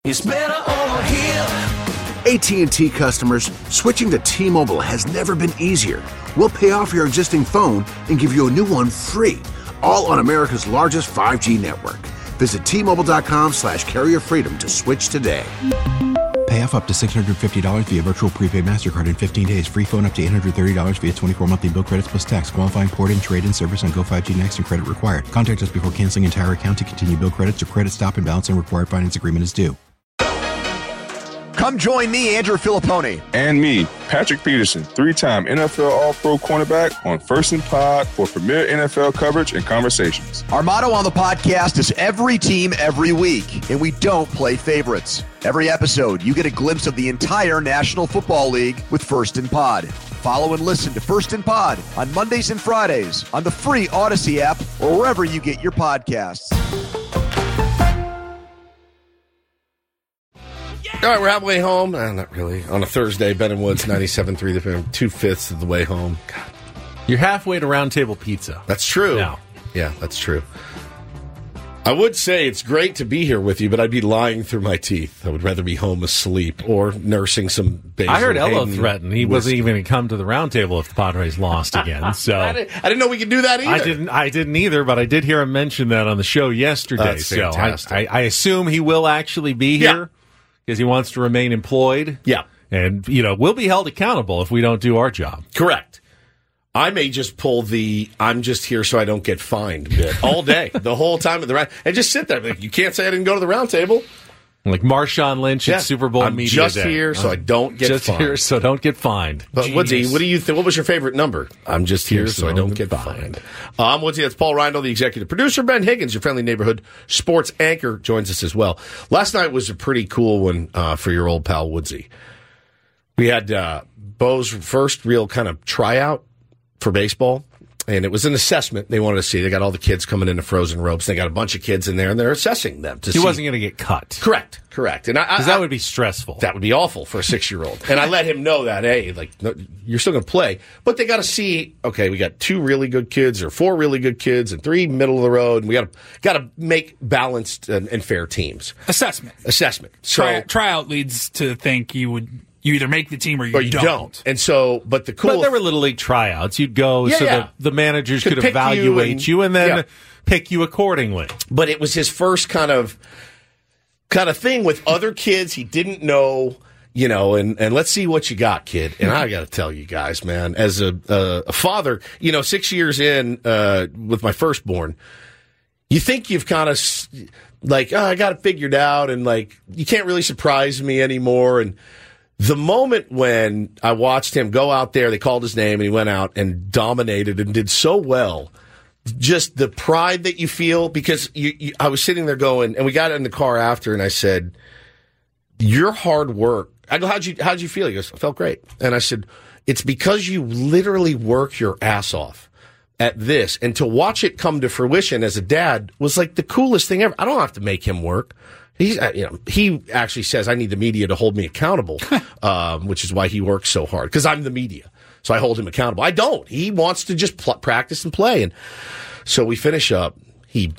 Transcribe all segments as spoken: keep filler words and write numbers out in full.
It's better over here. A T and T customers, switching to T-Mobile has never been easier. We'll pay off your existing phone and give you a new one free, all on America's largest five G network. Visit T-Mobile.com slash carrier freedom to switch today. Pay off up to six hundred fifty dollars via virtual prepaid MasterCard in fifteen days. Free phone up to eight hundred thirty dollars via twenty-four monthly bill credits plus tax. Qualifying port and trade-in service on Go five G Next and credit required. Contact us before canceling entire account to continue bill credits or credit stop and balance and required finance agreement is due. Come join me, Andrew Filippone. And me, Patrick Peterson, three-time N F L All-Pro cornerback on First and Pod for premier N F L coverage and conversations. Our motto on the podcast is every team, every week, and we don't play favorites. Every episode, you get a glimpse of the entire National Football League with First and Pod. Follow and listen to First and Pod on Mondays and Fridays on the free Odyssey app or wherever you get your podcasts. All right, we're halfway home. Uh, not really. On a Thursday, Ben and Woods, ninety-seven point three The Fan, two-fifths of the way home. God. You're halfway to Round Table Pizza. That's true. Now. Yeah, that's true. I would say it's great to be here with you, but I'd be lying through my teeth. I would rather be home asleep or nursing some basil. I heard Ello Hayden threaten he whiskey. wasn't even going to come to the Round Table if the Padres lost again. So I, didn't, I didn't know we could do that either. I didn't. I didn't either, but I did hear him mention that on the show yesterday. That's so fantastic. I, I, I assume he will actually be here. Yeah. Because he wants to remain employed. Yeah. And, you know, we'll be held accountable if we don't do our job. Correct. I may just pull the I'm just here so I don't get fined bit all day, the whole time at the round, and just sit there. Like, you can't say I didn't go to the round table. Like Marshawn Lynch Yeah. at Super Bowl I'm Media just Day. here so I don't get just fined. here so don't get fined. But Woodsy, what do you think? What was your favorite number? I'm just here so I don't get fined. Uh, I'm Woodsy. That's Paul Reindl, the executive producer. Ben Higgins, your friendly neighborhood sports anchor, joins us as well. Last night was a pretty cool one uh, for your old pal Woodsy. We had uh, Bo's first real kind of tryout for baseball. And it was an assessment they wanted to see. They got all the kids coming into frozen ropes. They got a bunch of kids in there, and they're assessing them to he see. wasn't going to get cut. Correct, correct. And I, Because that would be stressful. That would be awful for a six-year-old. And I let him know that, hey, like, no, you're still going to play. But they got to see, okay, we got two really good kids or four really good kids and three middle of the road. And we got to got to make balanced and, and fair teams. Assessment. Assessment. So Try, tryout leads to think you would you either make the team or you, or you don't. don't. And so, but the cool. But there were Little League tryouts. You'd go Yeah, so yeah. that the managers Could could, pick evaluate you and- you and, then yeah. pick you accordingly. But it was his first kind of kind of thing with other kids he didn't know, you know, and, and let's see what you got, kid. And I got to tell you guys, man, as a, a, a father, you know, six years in uh, with my firstborn, you think you've kind of like, oh, I got it figured out, and like you can't really surprise me anymore. And the moment when I watched him go out there, they called his name, and he went out and dominated and did so well. Just the pride that you feel, because you, you, I was sitting there going, and we got in the car after, and I said, your hard work. I go, how'd you, how'd you feel? He goes, I felt great. And I said, it's because you literally work your ass off at this. And to watch it come to fruition as a dad was like the coolest thing ever. I don't have to make him work. He's, you know, he actually says I need the media to hold me accountable, um, which is why he works so hard, because I'm the media. So I hold him accountable. I don't. He wants to just pl- practice and play. And so we finish up. He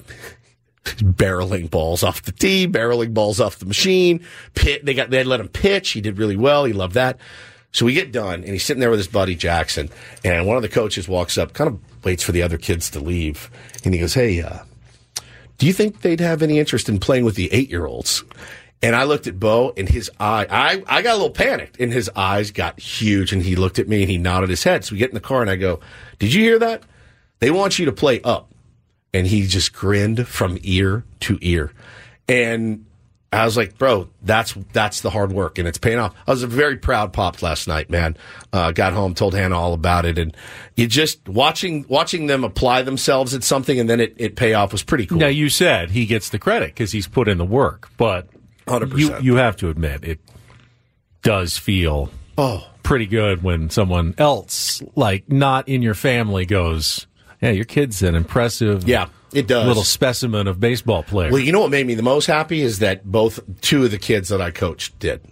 barreling balls off the tee, barreling balls off the machine. Pit, they got they let him pitch. He did really well. He loved that. So we get done, and he's sitting there with his buddy Jackson. And one of the coaches walks up, kind of waits for the other kids to leave, and he goes, "Hey, uh, do you think they'd have any interest in playing with the eight-year-olds?" And I looked at Bo, and his eye, I, I got a little panicked, and his eyes got huge, and he looked at me, and he nodded his head. So we get in the car, and I go, did you hear that? They want you to play up. And he just grinned from ear to ear. And I was like, bro, that's that's the hard work, and it's paying off. I was a very proud pop last night, man. Uh, got home, told Hannah all about it, and you just watching watching them apply themselves at something, and then it, it pay off was pretty cool. Now, you said he gets the credit because he's put in the work, but one hundred percent. You, you have to admit it does feel oh. pretty good when someone else, like not in your family, goes, yeah, your kid's an impressive yeah, it does. little specimen of baseball player. Well, you know what made me the most happy is that both two of the kids that I coached did.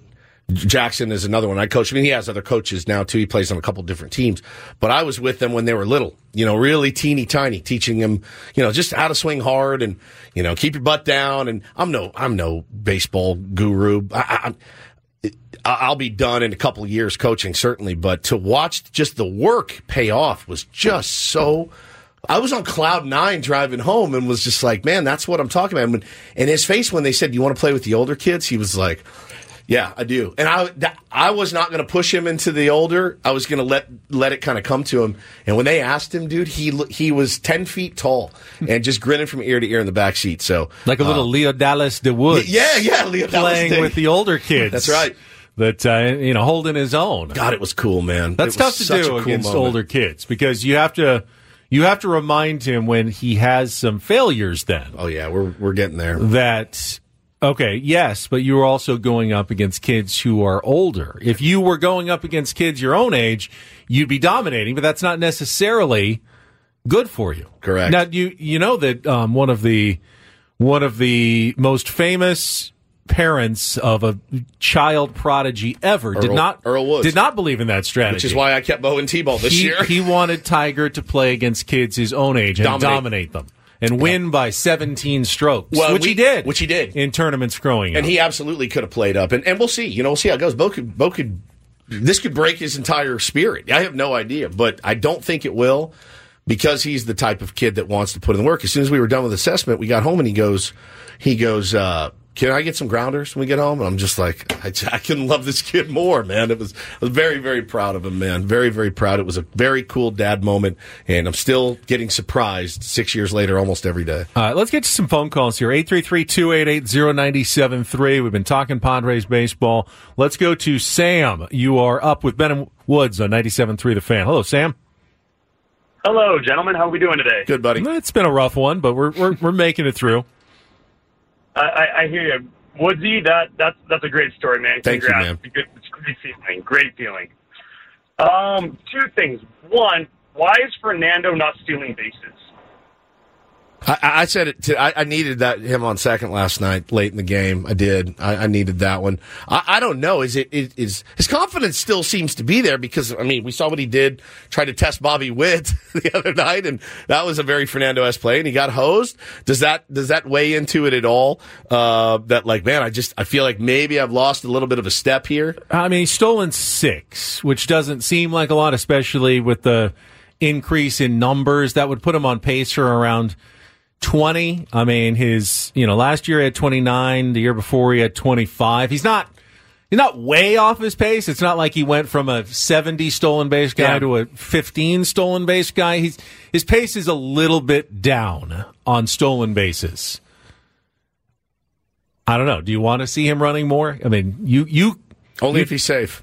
Jackson is another one I coach. I mean, he has other coaches now, too. He plays on a couple different teams. But I was with them when they were little, you know, really teeny tiny, teaching them, you know, just how to swing hard and, you know, keep your butt down. And I'm no I'm no baseball guru. I, I, I'll be done in a couple of years coaching, certainly. But to watch just the work pay off was just so... I was on cloud nine driving home and was just like, man, that's what I'm talking about. And his face when they said, you want to play with the older kids? He was like... Yeah, I do. And I, that, I was not going to push him into the older. I was going to let let it kind of come to him. And when they asked him, dude, he he was ten feet tall and just grinning from ear to ear in the back seat. So like a little uh, Leo Dallas de Woods. Yeah, yeah, Leo playing Dallas with the older kids. That's right. That uh, you know, holding his own. God, it was cool, man. That's it tough to do cool against moment. older kids because you have to you have to remind him when he has some failures. Then, oh yeah, we're we're getting there. That. Okay, yes, but you were also going up against kids who are older. If you were going up against kids your own age, you'd be dominating, but that's not necessarily good for you. Correct. Now, you you know that um, one of the one of the most famous parents of a child prodigy ever Earl, did not Earl Woods. did not believe in that strategy. Which is why I kept Bo in T-ball this he, year. He wanted Tiger to play against kids his own age and dominate, dominate them. And win yeah. by seventeen strokes, well, which we, he did. Which he did. In tournaments growing up. And he absolutely could have played up. And, and we'll see. You know, we'll see how it goes. Bo could, Bo could, this could break his entire spirit. I have no idea, but I don't think it will because he's the type of kid that wants to put in the work. As soon as we were done with assessment, we got home and he goes, he goes, uh, can I get some grounders when we get home? And I'm just like, I, I couldn't love this kid more, man. It was, I was very, very proud of him, man. Very, very proud. It was a very cool dad moment, and I'm still getting surprised six years later almost every day. All right, let's get to some phone calls here. eight three three, two eight eight, zero nine seven three. We've been talking Padres baseball. Let's go to Sam. You are up with Ben and Woods on ninety-seven point three The Fan. Hello, Sam. Hello, gentlemen. How are we doing today? Good, buddy. It's been a rough one, but we're we're, we're making it through. I, I hear you, Woodsy. That that's that's a great story, man. Thank Congrats. you, man. It's a, good, it's a great feeling. Great feeling. Um, two things. One, why is Fernando not stealing bases? I, I said it. To, I, I needed that him on second last night, late in the game. I did. I, I needed that one. I, I don't know. Is it is, is his confidence still seems to be there because I mean we saw what he did, try to test Bobby Witt the other night, and that was a very Fernando-esque play, and he got hosed. Does that does that weigh into it at all? Uh, that like man, I just I feel like maybe I've lost a little bit of a step here. I mean he's stolen six, which doesn't seem like a lot, especially with the increase in numbers. That would put him on pace for around twenty. I mean, his, you know, last year he had twenty-nine. The year before he had twenty-five. He's not, he's not way off his pace. It's not like he went from a seventy stolen base guy yeah. to a fifteen stolen base guy. He's, his pace is a little bit down on stolen bases. I don't know. Do you want to see him running more? I mean, you, you, only you, if he's safe.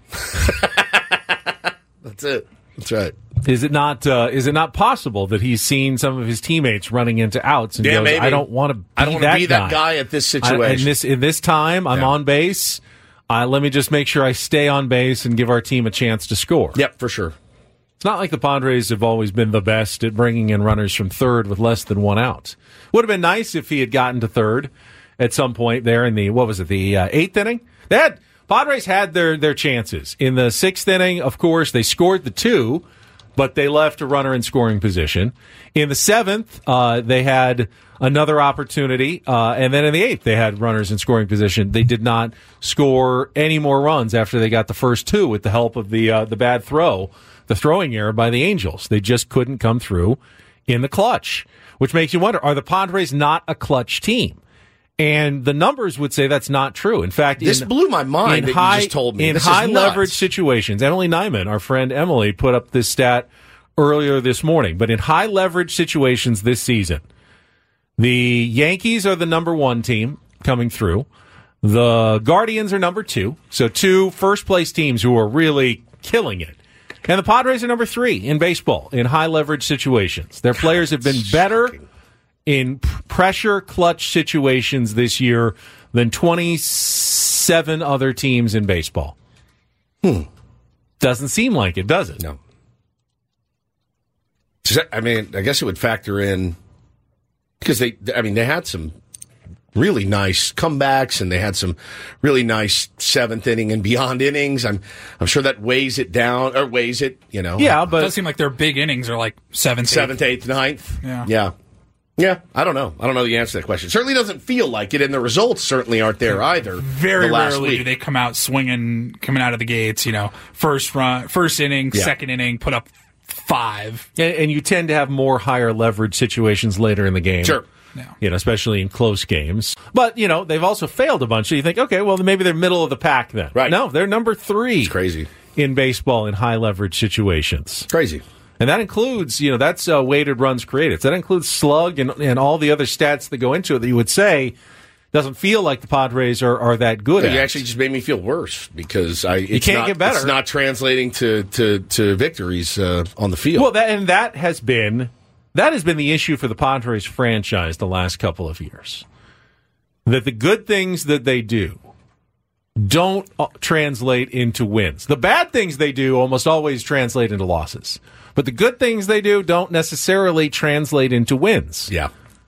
That's it. That's right. Is it not? Uh, is it not possible that he's seen some of his teammates running into outs and yeah, goes, maybe. "I don't want to be I don't want that to be guy. that guy at this situation. I, in this in this time, I'm yeah. on base. Uh, let me just make sure I stay on base and give our team a chance to score." Yep, for sure. It's not like the Padres have always been the best at bringing in runners from third with less than one out. Would have been nice if he had gotten to third at some point there in the what was it the uh, eighth inning? They had Padres had their their chances in the sixth inning. Of course, they scored the two. But they left a runner in scoring position. In the seventh, uh, they had another opportunity. Uh, and then in the eighth, they had runners in scoring position. They did not score any more runs after they got the first two with the help of the uh, the bad throw, the throwing error by the Angels. They just couldn't come through in the clutch, which makes you wonder, are the Padres not a clutch team? And the numbers would say that's not true. In fact, this in, blew my mind that high, you just told me. In this high is leverage nuts. situations, Emily Nyman, our friend Emily, put up this stat earlier this morning. But in high leverage situations this season, the Yankees are the number one team coming through. The Guardians are number two. So two first place teams who are really killing it. And the Padres are number three in baseball in high leverage situations. Their players have been better in pressure clutch situations this year than twenty-seven other teams in baseball. Hmm. Doesn't seem like it, does it? No. I mean, I guess it would factor in because they, I mean, they had some really nice comebacks, and they had some really nice seventh inning and beyond innings. I'm I'm sure that weighs it down, or weighs it, you know. Yeah, It but does seem like their big innings are like seventh, seventh, eighth, ninth. Yeah. Yeah. Yeah, I don't know. I don't know the answer to that question. Certainly doesn't feel like it, and the results certainly aren't there either. Very the last rarely week. do they come out swinging, coming out of the gates. You know, first run, first inning, Yeah. second inning, put up five. And, and you tend to have more higher leverage situations later in the game. Sure. Yeah. You know, especially in close games. But, you know, they've also failed a bunch. So you think, okay, well, maybe they're middle of the pack then. Right. No, they're number three. It's crazy. In baseball in high leverage situations. Crazy. And that includes, you know, that's uh, weighted runs created. So that includes slug and, and all the other stats that go into it that you would say doesn't feel like the Padres are, are that good Yeah, at. you actually just made me feel worse because I it's can't not, get better. It's not translating to to, to victories uh, on the field. Well, that, and that has been that has been the issue for the Padres franchise the last couple of years. That the good things that they do don't uh, translate into wins. The bad things they do almost always translate into losses. But the good things they do don't necessarily translate into wins. Yeah.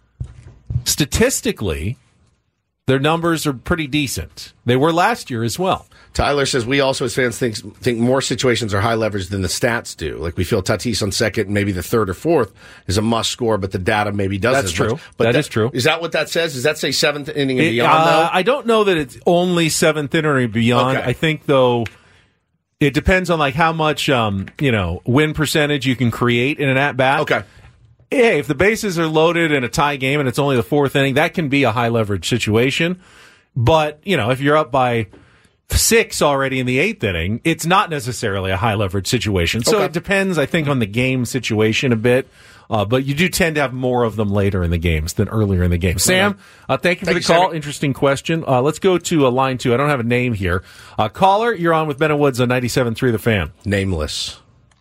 Statistically, their numbers are pretty decent. They were last year as well. Tyler says we also as fans think think more situations are high leverage than the stats do. Like we feel Tatis on second and maybe the third or fourth is a must score, but the data maybe doesn't. That's as true. much. But That is true. Is that what that says? Does that say seventh inning and It, beyond? uh, though? I don't know that it's only seventh inning or beyond. Okay. I think though it depends on like how much um, you know win percentage you can create in an at bat. Okay. Hey, if the bases are loaded in a tie game and it's only the fourth inning, that can be a high leverage situation. But you know, if you're up by six already in the eighth inning, it's not necessarily a high leverage situation. So Okay. it depends, I think, on the game situation a bit. Uh, but you do tend to have more of them later in the games than earlier in the game. Sam, uh, thank you for Thank the you, call. Sammy. Interesting question. Uh, let's go to uh, line two. I don't have a name here. Uh, caller, you're on with Ben and Woods on ninety-seven point three The Fan. Nameless.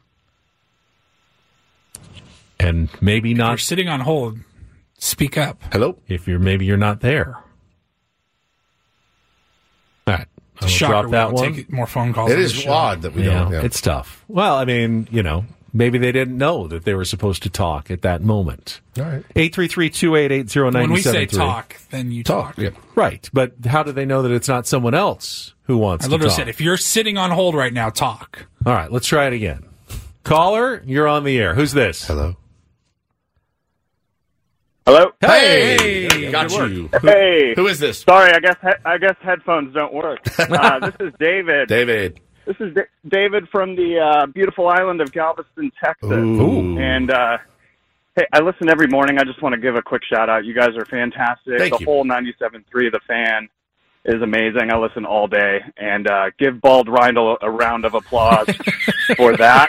And maybe You're not sitting on hold. Speak up. Hello? if you're maybe you're not there. All right. I'll Shocker, drop we that don't one. take more phone calls. It on is this show. odd that we Yeah, don't. Yeah. it's tough. Well, I mean, you know, maybe they didn't know that they were supposed to talk at that moment. All right. eight three three, two eight eight, zero nine seven three. When we say talk, then you talk. Yeah. Right, but how do they know that it's not someone else who wants I to literally talk? said, if you're sitting on hold right now, talk. All right, let's try it again. Caller, you're on the air. Who's this? Hello? Hello. Hey, Got good work. you. Hey. Who is this? Sorry, I guess he- I guess headphones don't work. Uh, this is David. David. This is D- David from the uh, beautiful island of Galveston, Texas. Ooh. And uh, hey, I listen every morning. I just want to give a quick shout out. You guys are fantastic. Thank the you. whole ninety-seven point three The Fan is amazing. I listen all day. And uh, give Bald Reindl a round of applause for that.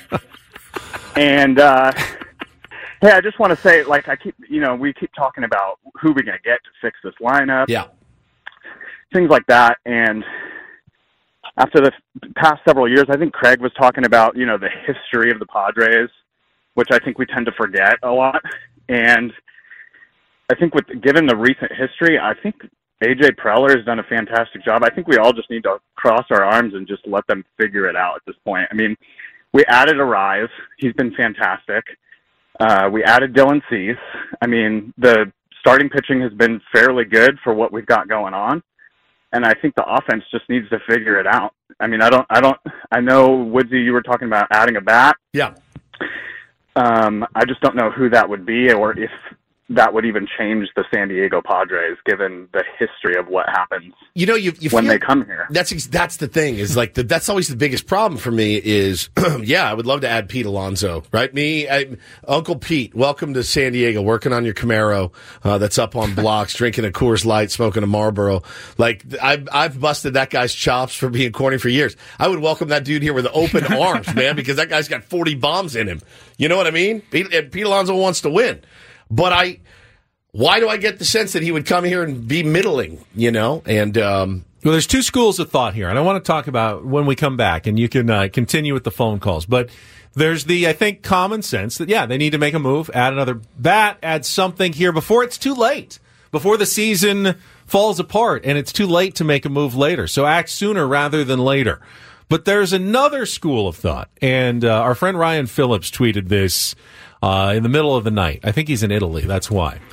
And uh, hey, I just want to say, like, I keep, you know, we keep talking about who we're going to get to fix this lineup. Yeah. Things like that. And after the past several years, I think Craig was talking about, you know, the history of the Padres, which I think we tend to forget a lot. And I think with given the recent history, I think A J Preller has done a fantastic job. I think we all just need to cross our arms and just let them figure it out at this point. I mean, we added Arise. He's been fantastic. Uh, we added Dylan Cease. I mean, the starting pitching has been fairly good for what we've got going on. And I think the offense just needs to figure it out. I mean, I don't, I don't, I know, Woodsy, you were talking about adding a bat. Yeah. Um, I just don't know who that would be or if that would even change the San Diego Padres, given the history of what happens You know, you, you when feel, they come here. That's ex- that's the thing is like the, that's always the biggest problem for me is yeah I would love to add Pete Alonso, right? Me, I, Uncle Pete, welcome to San Diego, working on your Camaro uh, that's up on blocks, drinking a Coors Light, smoking a Marlboro. Like I've I've busted that guy's chops for being corny for years. I would welcome that dude here with open arms, man, because that guy's got forty bombs in him. You know what I mean? Pete, and Pete Alonso wants to win, but I. Why do I get the sense that he would come here and be middling, you know? And um, Well, there's two schools of thought here, and I want to talk about when we come back, and you can uh, continue with the phone calls. But there's the, I think, common sense that, yeah, they need to make a move, add another bat, add something here before it's too late, before the season falls apart, and it's too late to make a move later. So act sooner rather than later. But there's another school of thought, and uh, our friend Ryan Phillips tweeted this uh, in the middle of the night. I think he's in Italy, that's why.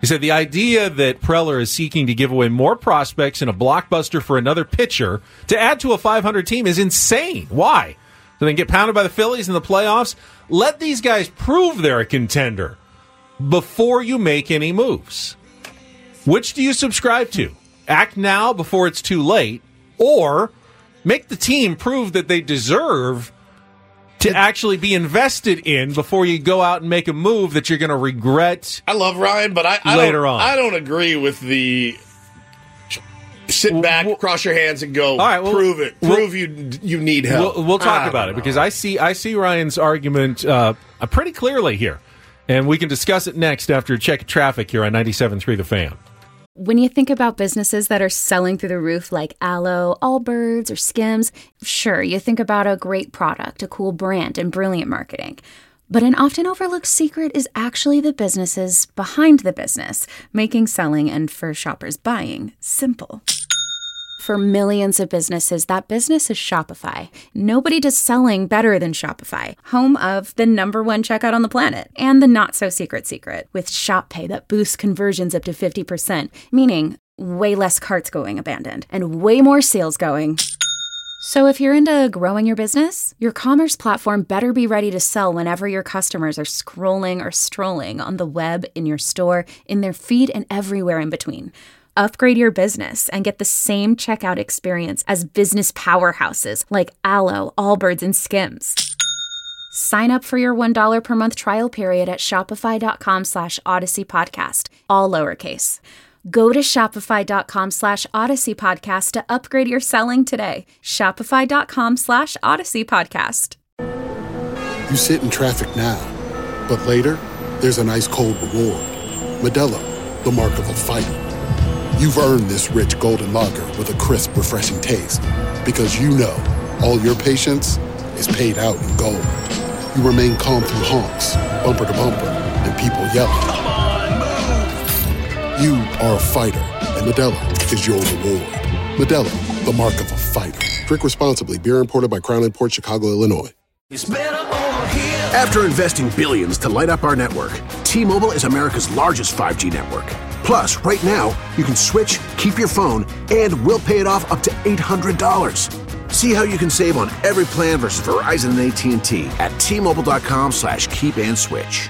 He said the idea that Preller is seeking to give away more prospects and a blockbuster for another pitcher to add to a five hundred team is insane. Why? So they can get pounded by the Phillies in the playoffs? Let these guys prove they're a contender before you make any moves. Which do you subscribe to? Act now before it's too late, or make the team prove that they deserve to actually be invested in before you go out and make a move that you're going to regret. I love Ryan, but I, I later don't, on. I don't agree with the sit back, well, cross your hands, and go. All right, well, prove it. We'll, prove you you need help. We'll, we'll talk I about it know. because I see I see Ryan's argument uh, pretty clearly here, and we can discuss it next after a check of traffic here on ninety-seven point three The Fan. When you think about businesses that are selling through the roof like Aloe, Allbirds, or Skims, sure, you think about a great product, a cool brand, and brilliant marketing. But an often overlooked secret is actually the businesses behind the business, making selling and, for shoppers, buying simple. For millions of businesses, that business is Shopify. Nobody does selling better than Shopify, home of the number one checkout on the planet, and the not-so-secret secret, with Shop Pay that boosts conversions up to fifty percent, meaning way less carts going abandoned, and way more sales going. So if you're into growing your business, your commerce platform better be ready to sell whenever your customers are scrolling or strolling on the web, in your store, in their feed, and everywhere in between. Upgrade your business and get the same checkout experience as business powerhouses like Aloe, Allbirds, and Skims. Sign up for your one dollar per month trial period at shopify.com slash Odyssey Podcast, all lowercase. Go to shopify.com slash Odyssey Podcast to upgrade your selling today. Shopify.com slash Odyssey Podcast. You sit in traffic now, but later, there's an ice cold reward. Modelo, the mark of a fighter. You've earned this rich golden lager with a crisp, refreshing taste. Because you know, all your patience is paid out in gold. You remain calm through honks, bumper to bumper, and people yelling. Come on, move! You are a fighter, and Modelo is your reward. Modelo, the mark of a fighter. Drink responsibly. Beer imported by Crown Imports, Chicago, Illinois. It's better over here. After investing billions to light up our network, T-Mobile is America's largest five G network. Plus, right now, you can switch, keep your phone, and we'll pay it off up to eight hundred dollars. See how you can save on every plan versus Verizon and A T and T at T-Mobile.com slash keep and switch.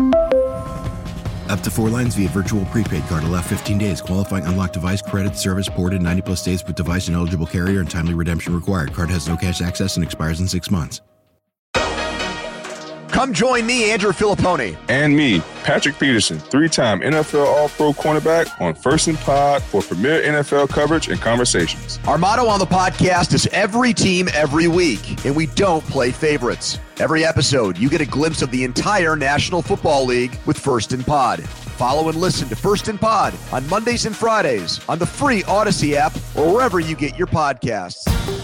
Up to four lines via virtual prepaid card. Allow fifteen days. Qualifying unlocked device credit service ported ninety plus days with device and eligible carrier and timely redemption required. Card has no cash access and expires in six months. Come join me, Andrew Filippone. And me, Patrick Peterson, three-time N F L All-Pro cornerback on First and Pod for premier N F L coverage and conversations. Our motto on the podcast is every team, every week, and we don't play favorites. Every episode, you get a glimpse of the entire National Football League with First and Pod. Follow and listen to First and Pod on Mondays and Fridays on the free Odyssey app or wherever you get your podcasts.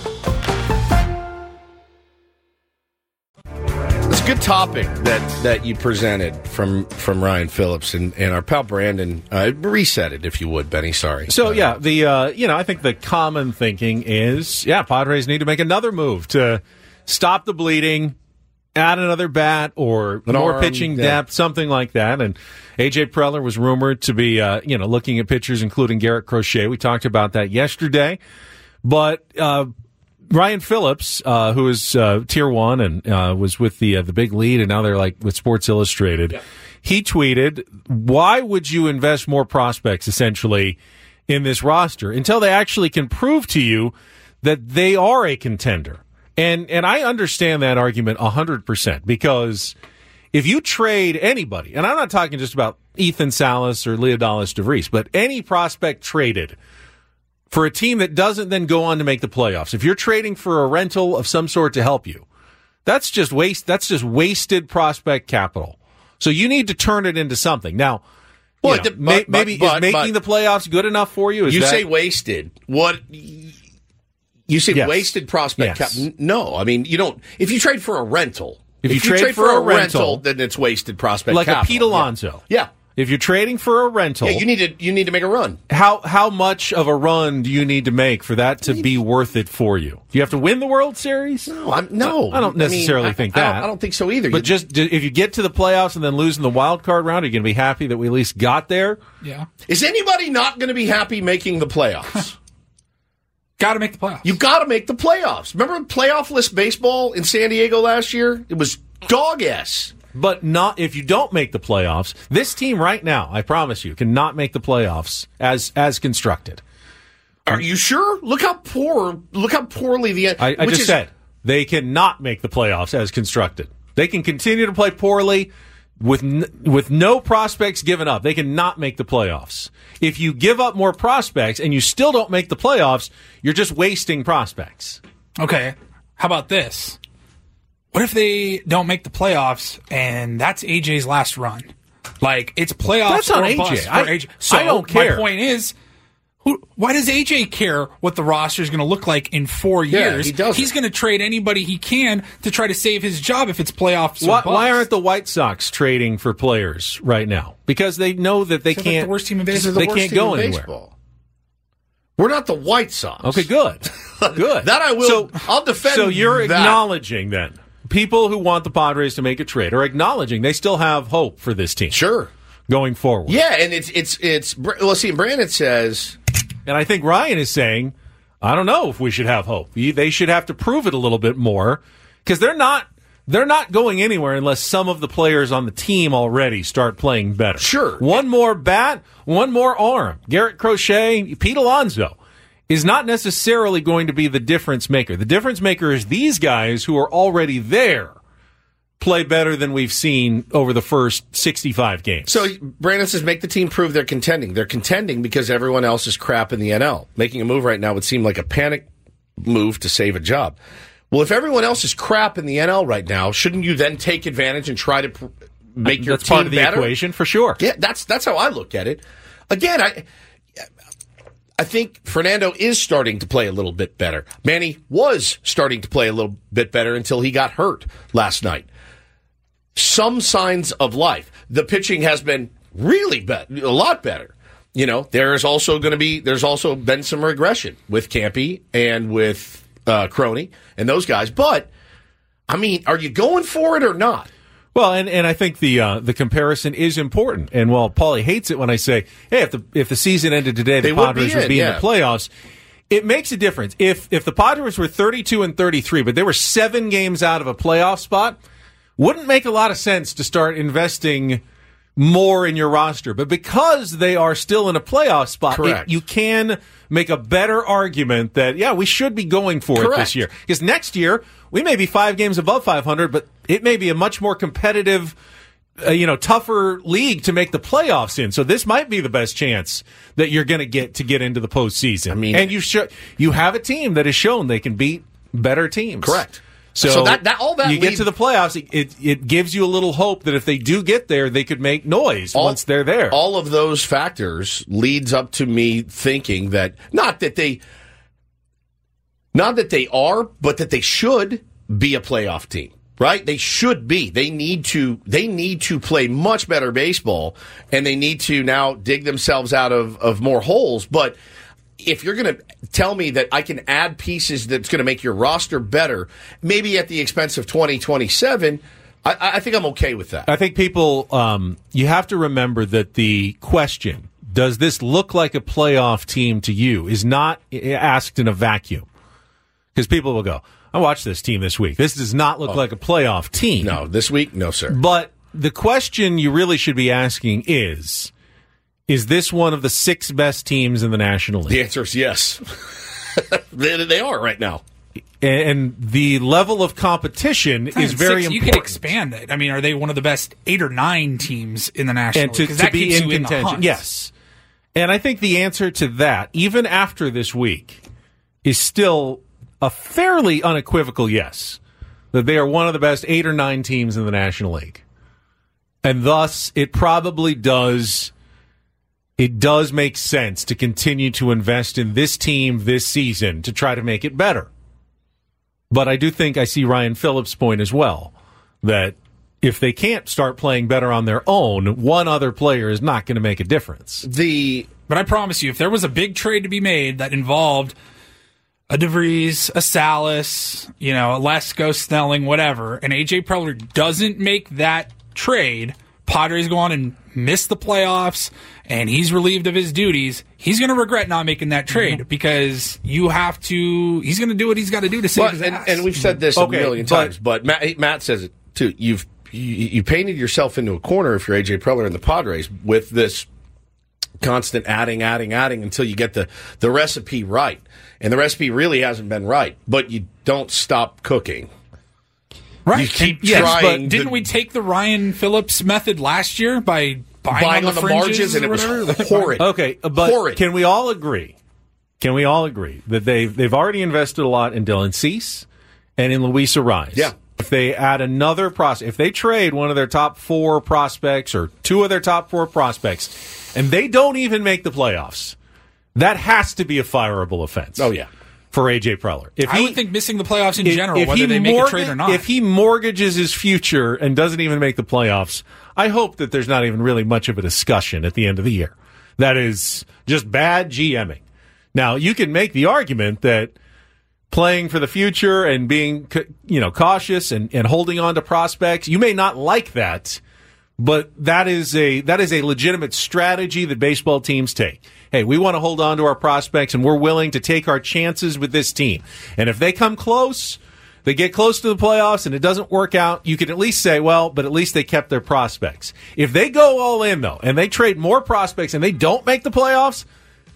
It's a good topic that, that you presented from, from Ryan Phillips and, and our pal Brandon. Uh, reset it, if you would, Benny. Sorry. So, yeah, the uh, you know, I think the common thinking is, yeah, Padres need to make another move to stop the bleeding, add another bat or An more arm, pitching yeah. depth, something like that. And A J Preller was rumored to be, uh, you know, looking at pitchers, including Garrett Crochet. We talked about that yesterday. But uh, Ryan Phillips, uh, who is uh, Tier One and uh, was with the uh, the big lead, and now they're like with Sports Illustrated. Yeah. He tweeted, "Why would you invest more prospects essentially in this roster until they actually can prove to you that they are a contender?" And and I understand that argument one hundred percent because if you trade anybody, and I'm not talking just about Ethan Salas or Leodalis DeVries, but any prospect traded for a team that doesn't then go on to make the playoffs, if you're trading for a rental of some sort to help you, that's just waste. That's just wasted prospect capital. So you need to turn it into something. Now, well, you know, but, may, but, maybe but, is making but, the playoffs good enough for you? Is you that, say wasted. What? You say yes. wasted prospect yes. cap? No, I mean you don't. If you trade for a rental, if you, if trade, you trade for, for a a rental, rental, then it's wasted prospect like capital. a Pete Alonso. Yeah. yeah, if you're trading for a rental, yeah, you need to you need to make a run. How how much of a run do you need to make for that to be worth it for you? Do you have to win the World Series? No, I'm, no. I don't necessarily I mean, think I, that. I don't, I don't think so either. But you, just if you get to the playoffs and then lose in the wild card round, are you going to be happy that we at least got there? Yeah. Is anybody not going to be happy making the playoffs? Got to make the playoffs. You got to make the playoffs. Remember playoff-less baseball in San Diego last year? It was dog-ass. But not if you don't make the playoffs. This team right now, I promise you, cannot make the playoffs as as constructed. Are you sure? Look how poor. Look how poorly the. I, I just is, said they cannot make the playoffs as constructed. They can continue to play poorly with n- with no prospects given up. They cannot make the playoffs. If you give up more prospects and you still don't make the playoffs, you're just wasting prospects. Okay, how about this? What if they don't make the playoffs and that's A J's last run? Like, it's playoffs That's on or A J. bust for I, A J. So I don't care. My point is, who, why does A J care what the roster is going to look like in four Yeah, years? he doesn't. He's going to trade anybody he can to try to save his job if it's playoffs or Why, bust. why aren't the White Sox trading for players right now? Because they know that they They're like can't. the worst team in This baseball. is the They worst can't team go in anywhere. baseball. We're not the White Sox. Okay, good, good. That I will. So, I'll defend. So you're that. acknowledging then people who want the Padres to make a trade are acknowledging they still have hope for this team. Sure. Going forward. Yeah, and it's it's it's. Well, see, Brandon says, and I think Ryan is saying, I don't know if we should have hope. They should have to prove it a little bit more because they're not they're not going anywhere unless some of the players on the team already start playing better. Sure. One more bat, one more arm. Garrett Crochet, Pete Alonso is not necessarily going to be the difference maker. The difference maker is these guys who are already there play better than we've seen over the first sixty-five games. So Brandon says, make the team prove they're contending. They're contending because everyone else is crap in the N L. Making a move right now would seem like a panic move to save a job. Well, if everyone else is crap in the N L right now, shouldn't you then take advantage and try to pr- make your That's team part of the better? equation for sure. Yeah, that's that's how I look at it. Again, I I think Fernando is starting to play a little bit better. Manny was starting to play a little bit better until he got hurt last night. Some signs of life. The pitching has been really better, a lot better. You know, there is also going to be, there's also been some regression with Campy and with uh, Crony and those guys. But, I mean, are you going for it or not? Well, and, and I think the uh, the comparison is important. And while Paulie hates it when I say, hey, if the if the season ended today, the They would Padres be would in, be in yeah. the playoffs, it makes a difference. If if the Padres were thirty-two and thirty-three, but they were seven games out of a playoff spot, wouldn't make a lot of sense to start investing more in your roster. But because they are still in a playoff spot, Correct. it, you can make a better argument that, yeah, we should be going for it Correct. this year. Because next year, we may be five games above five hundred, but it may be a much more competitive, uh, you know, tougher league to make the playoffs in. So this might be the best chance that you're going to get to get into the postseason. I mean- and you sh- you have a team that has shown they can beat better teams. Correct. So, So that- that- all that you get lead- to the playoffs, it, it it gives you a little hope that if they do get there, they could make noise All- once they're there. All of those factors leads up to me thinking that not that they not that they are, but that they should be a playoff team. Right? They should be. They need to they need to play much better baseball, and they need to now dig themselves out of, of more holes. But if you're going to tell me that I can add pieces that's going to make your roster better, maybe at the expense of twenty twenty-seven, I, I think I'm okay with that. I think people, um, you have to remember that the question, does this look like a playoff team to you, is not asked in a vacuum. Because people will go, I watched this team this week. This does not look Oh. like a playoff team. No, this week, no, sir. But the question you really should be asking is, is this one of the six best teams in the National League? The answer is yes. they, they are right now. And the level of competition is Six, very You important. could expand it. I mean, are they one of the best eight or nine teams in the National and to, League? 'Cause to that be keeps in you the contention. hunt. Yes. And I think the answer to that, even after this week, is still a fairly unequivocal yes. That they are one of the best eight or nine teams in the National League. And thus, it probably does, it does make sense to continue to invest in this team this season to try to make it better. But I do think I see Ryan Phillips' point as well, that if they can't start playing better on their own, one other player is not going to make a difference. The But I promise you, if there was a big trade to be made that involved a DeVries, a Salas, you know, a Lesko, Snelling, whatever, and A J Preller doesn't make that trade, Padres go on and miss the playoffs, and he's relieved of his duties, he's going to regret not making that trade mm-hmm. because you have to, he's going to do what he's got to do to save but, his and, ass. and we've said this okay, a million but, times, but Matt, Matt says it too. You've you, you painted yourself into a corner if you're A J Preller and the Padres with this constant adding, adding, adding until you get the, the recipe right. And the recipe really hasn't been right, but you don't stop cooking. Right. You keep and, yes, trying. But didn't to, we take the Ryan Phillips method last year by buying, buying on the, on the margins, and it was horrid. Okay, but horrid. Can we all agree? Can we all agree that they've they've already invested a lot in Dylan Cease and in Luis Arraez? Yeah. If they add another prospect, if they trade one of their top four prospects or two of their top four prospects, and they don't even make the playoffs, that has to be a fireable offense. Oh yeah. For A J Preller. If I he, would think missing the playoffs in if, general, if whether they make mortgage, a trade or not. If he mortgages his future and doesn't even make the playoffs, I hope that there's not even really much of a discussion at the end of the year. That is just bad GMing. Now, you can make the argument that playing for the future and being, you know, cautious and, and holding on to prospects, you may not like that, but that is a that is a legitimate strategy that baseball teams take. Hey, we want to hold on to our prospects, and we're willing to take our chances with this team. And if they come close, they get close to the playoffs, and it doesn't work out, you can at least say, well, but at least they kept their prospects. If they go all in, though, and they trade more prospects and they don't make the playoffs,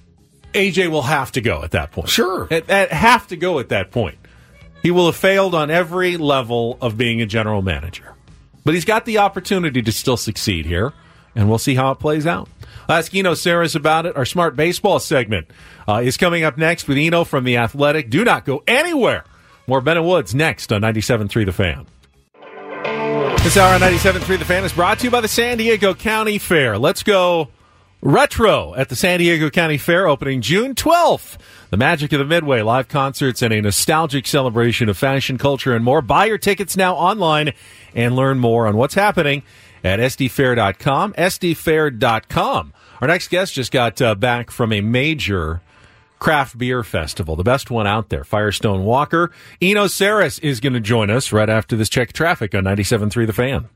A J will have to go at that point. Sure. At, at, have to go at that point. He will have failed on every level of being a general manager. But he's got the opportunity to still succeed here, and we'll see how it plays out. I'll ask Eno Sarris about it. Our Smart Baseball segment uh, is coming up next with Eno from The Athletic. Do not go anywhere. More Ben and Woods next on ninety-seven point three The Fan. This hour on ninety-seven point three The Fan is brought to you by the San Diego County Fair. Let's go retro at the San Diego County Fair, opening June twelfth. The Magic of the Midway, live concerts, and a nostalgic celebration of fashion, culture, and more. Buy your tickets now online and learn more on what's happening at S D fair dot com, S D fair dot com. Our next guest just got uh, back from a major craft beer festival, the best one out there, Firestone Walker. Eno Sarris is going to join us right after this check of traffic on ninety-seven point three The Fan.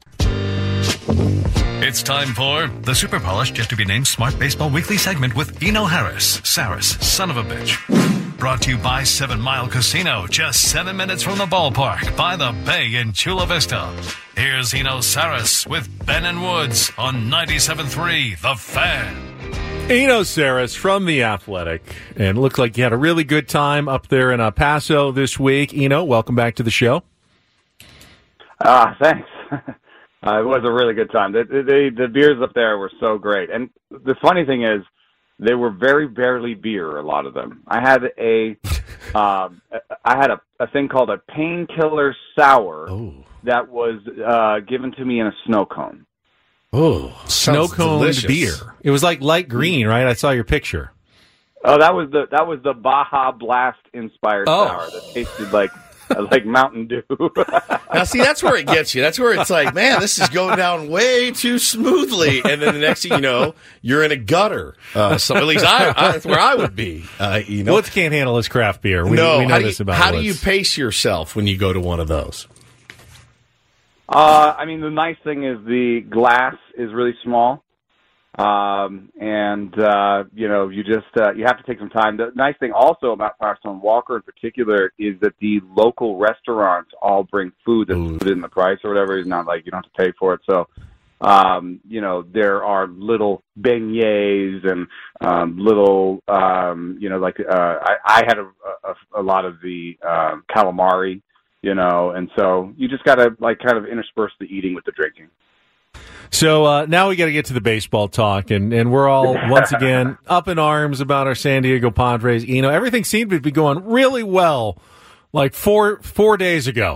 It's time for the super polished, yet to be named Smart Baseball Weekly segment with Eno Harris, Sarris, son of a bitch. Brought to you by Seven Mile Casino, just seven minutes from the ballpark by the bay in Chula Vista. Here's Eno Sarris with Ben and Woods on ninety-seven point three The Fan. Eno Sarris from The Athletic, and it looked like you had a really good time up there in El Paso this week. Eno, welcome back to the show. Ah, uh, thanks. Uh, it was a really good time. The, the, the beers up there were so great. And the funny thing is, they were very barely beer, a lot of them. I had a, uh, I had a, a thing called a painkiller sour oh. that was uh, given to me in a snow cone. Oh, snow cone beer. It was like light green, right? I saw your picture. Oh, that was the that was the Baja Blast inspired oh. sour that tasted like like Mountain Dew. Now, see, that's where it gets you. That's where it's like, man, this is going down way too smoothly. And then the next thing you know, you're in a gutter. Uh, so at least I, I, that's where I would be. Uh, you know, Woods can't handle his craft beer. We, no, we know how do this you, about How Woods. do you pace yourself when you go to one of those? Uh, I mean, the nice thing is the glass is really small. Um, and, uh, you know, you just, uh, you have to take some time. The nice thing also about Firestone Walker in particular is that the local restaurants all bring food that's put in the price or whatever. It's not like you don't have to pay for it. So, um, you know, there are little beignets and, um, little, um, you know, like, uh, I, I had a, a, a lot of the, um, calamari, you know, and so you just got to like kind of intersperse the eating with the drinking. So uh, now we got to get to the baseball talk, and, and we're all, once again, up in arms about our San Diego Padres. You know, everything seemed to be going really well like four four days ago.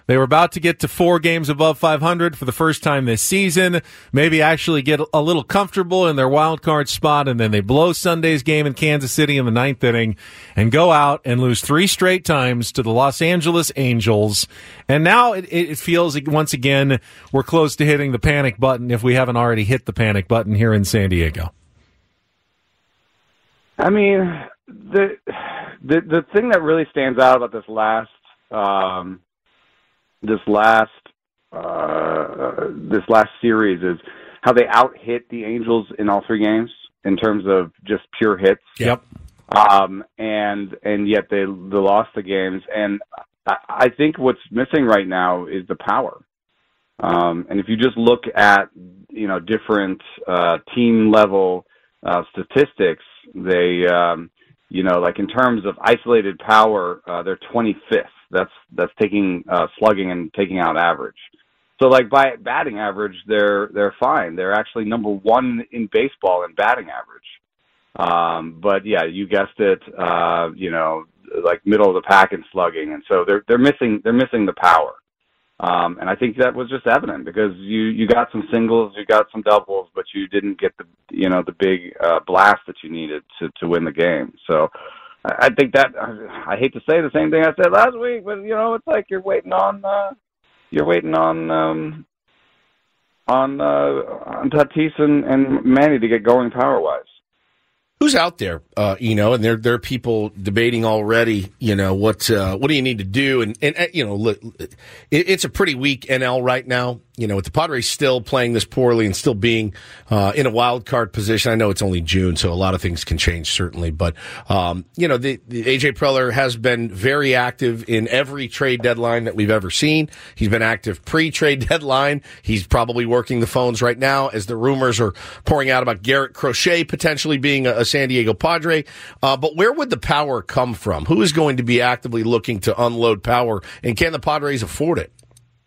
They were about to get to four games above five hundred for the first time this season, maybe actually get a little comfortable in their wild card spot, and then they blow Sunday's game in Kansas City in the ninth inning and go out and lose three straight times to the Los Angeles Angels. And now it, it feels like once again we're close to hitting the panic button if we haven't already hit the panic button here in San Diego. I mean, the the the thing that really stands out about this last um, this last uh, this last series is how they out-hit the Angels in all three games in terms of just pure hits. Yep. Um, and and yet they they lost the games. And I, I think what's missing right now is the power. Um, and if you just look at you know different uh, team level uh, statistics, they um, you know like in terms of isolated power, uh, they're twenty-fifth. That's that's taking uh, slugging and taking out average. So like by batting average, they're they're fine. They're actually number one in baseball in batting average. Um, but yeah, you guessed it. Uh, you know, like middle of the pack in slugging, and so they're they're missing they're missing the power. Um, and I think that was just evident because you, you got some singles, you got some doubles, but you didn't get the you know the big uh, blast that you needed to to win the game. So. I think that I hate to say the same thing I said last week, but you know, it's like you're waiting on uh, you're waiting on um, on uh, on Tatis and, and Manny to get going power wise. Who's out there, uh, you know, and there there are people debating already, you know, what uh, what do you need to do? And, and uh, you know, it, it's a pretty weak N L right now, you know, with the Padres still playing this poorly and still being uh, in a wild card position. I know it's only June, so a lot of things can change, certainly. But, um, you know, the, the A J Preller has been very active in every trade deadline that we've ever seen. He's been active pre-trade deadline. He's probably working the phones right now as the rumors are pouring out about Garrett Crochet potentially being a, a San Diego Padre. Uh, but where would the power come from? Who is going to be actively looking to unload power, and can the Padres afford it?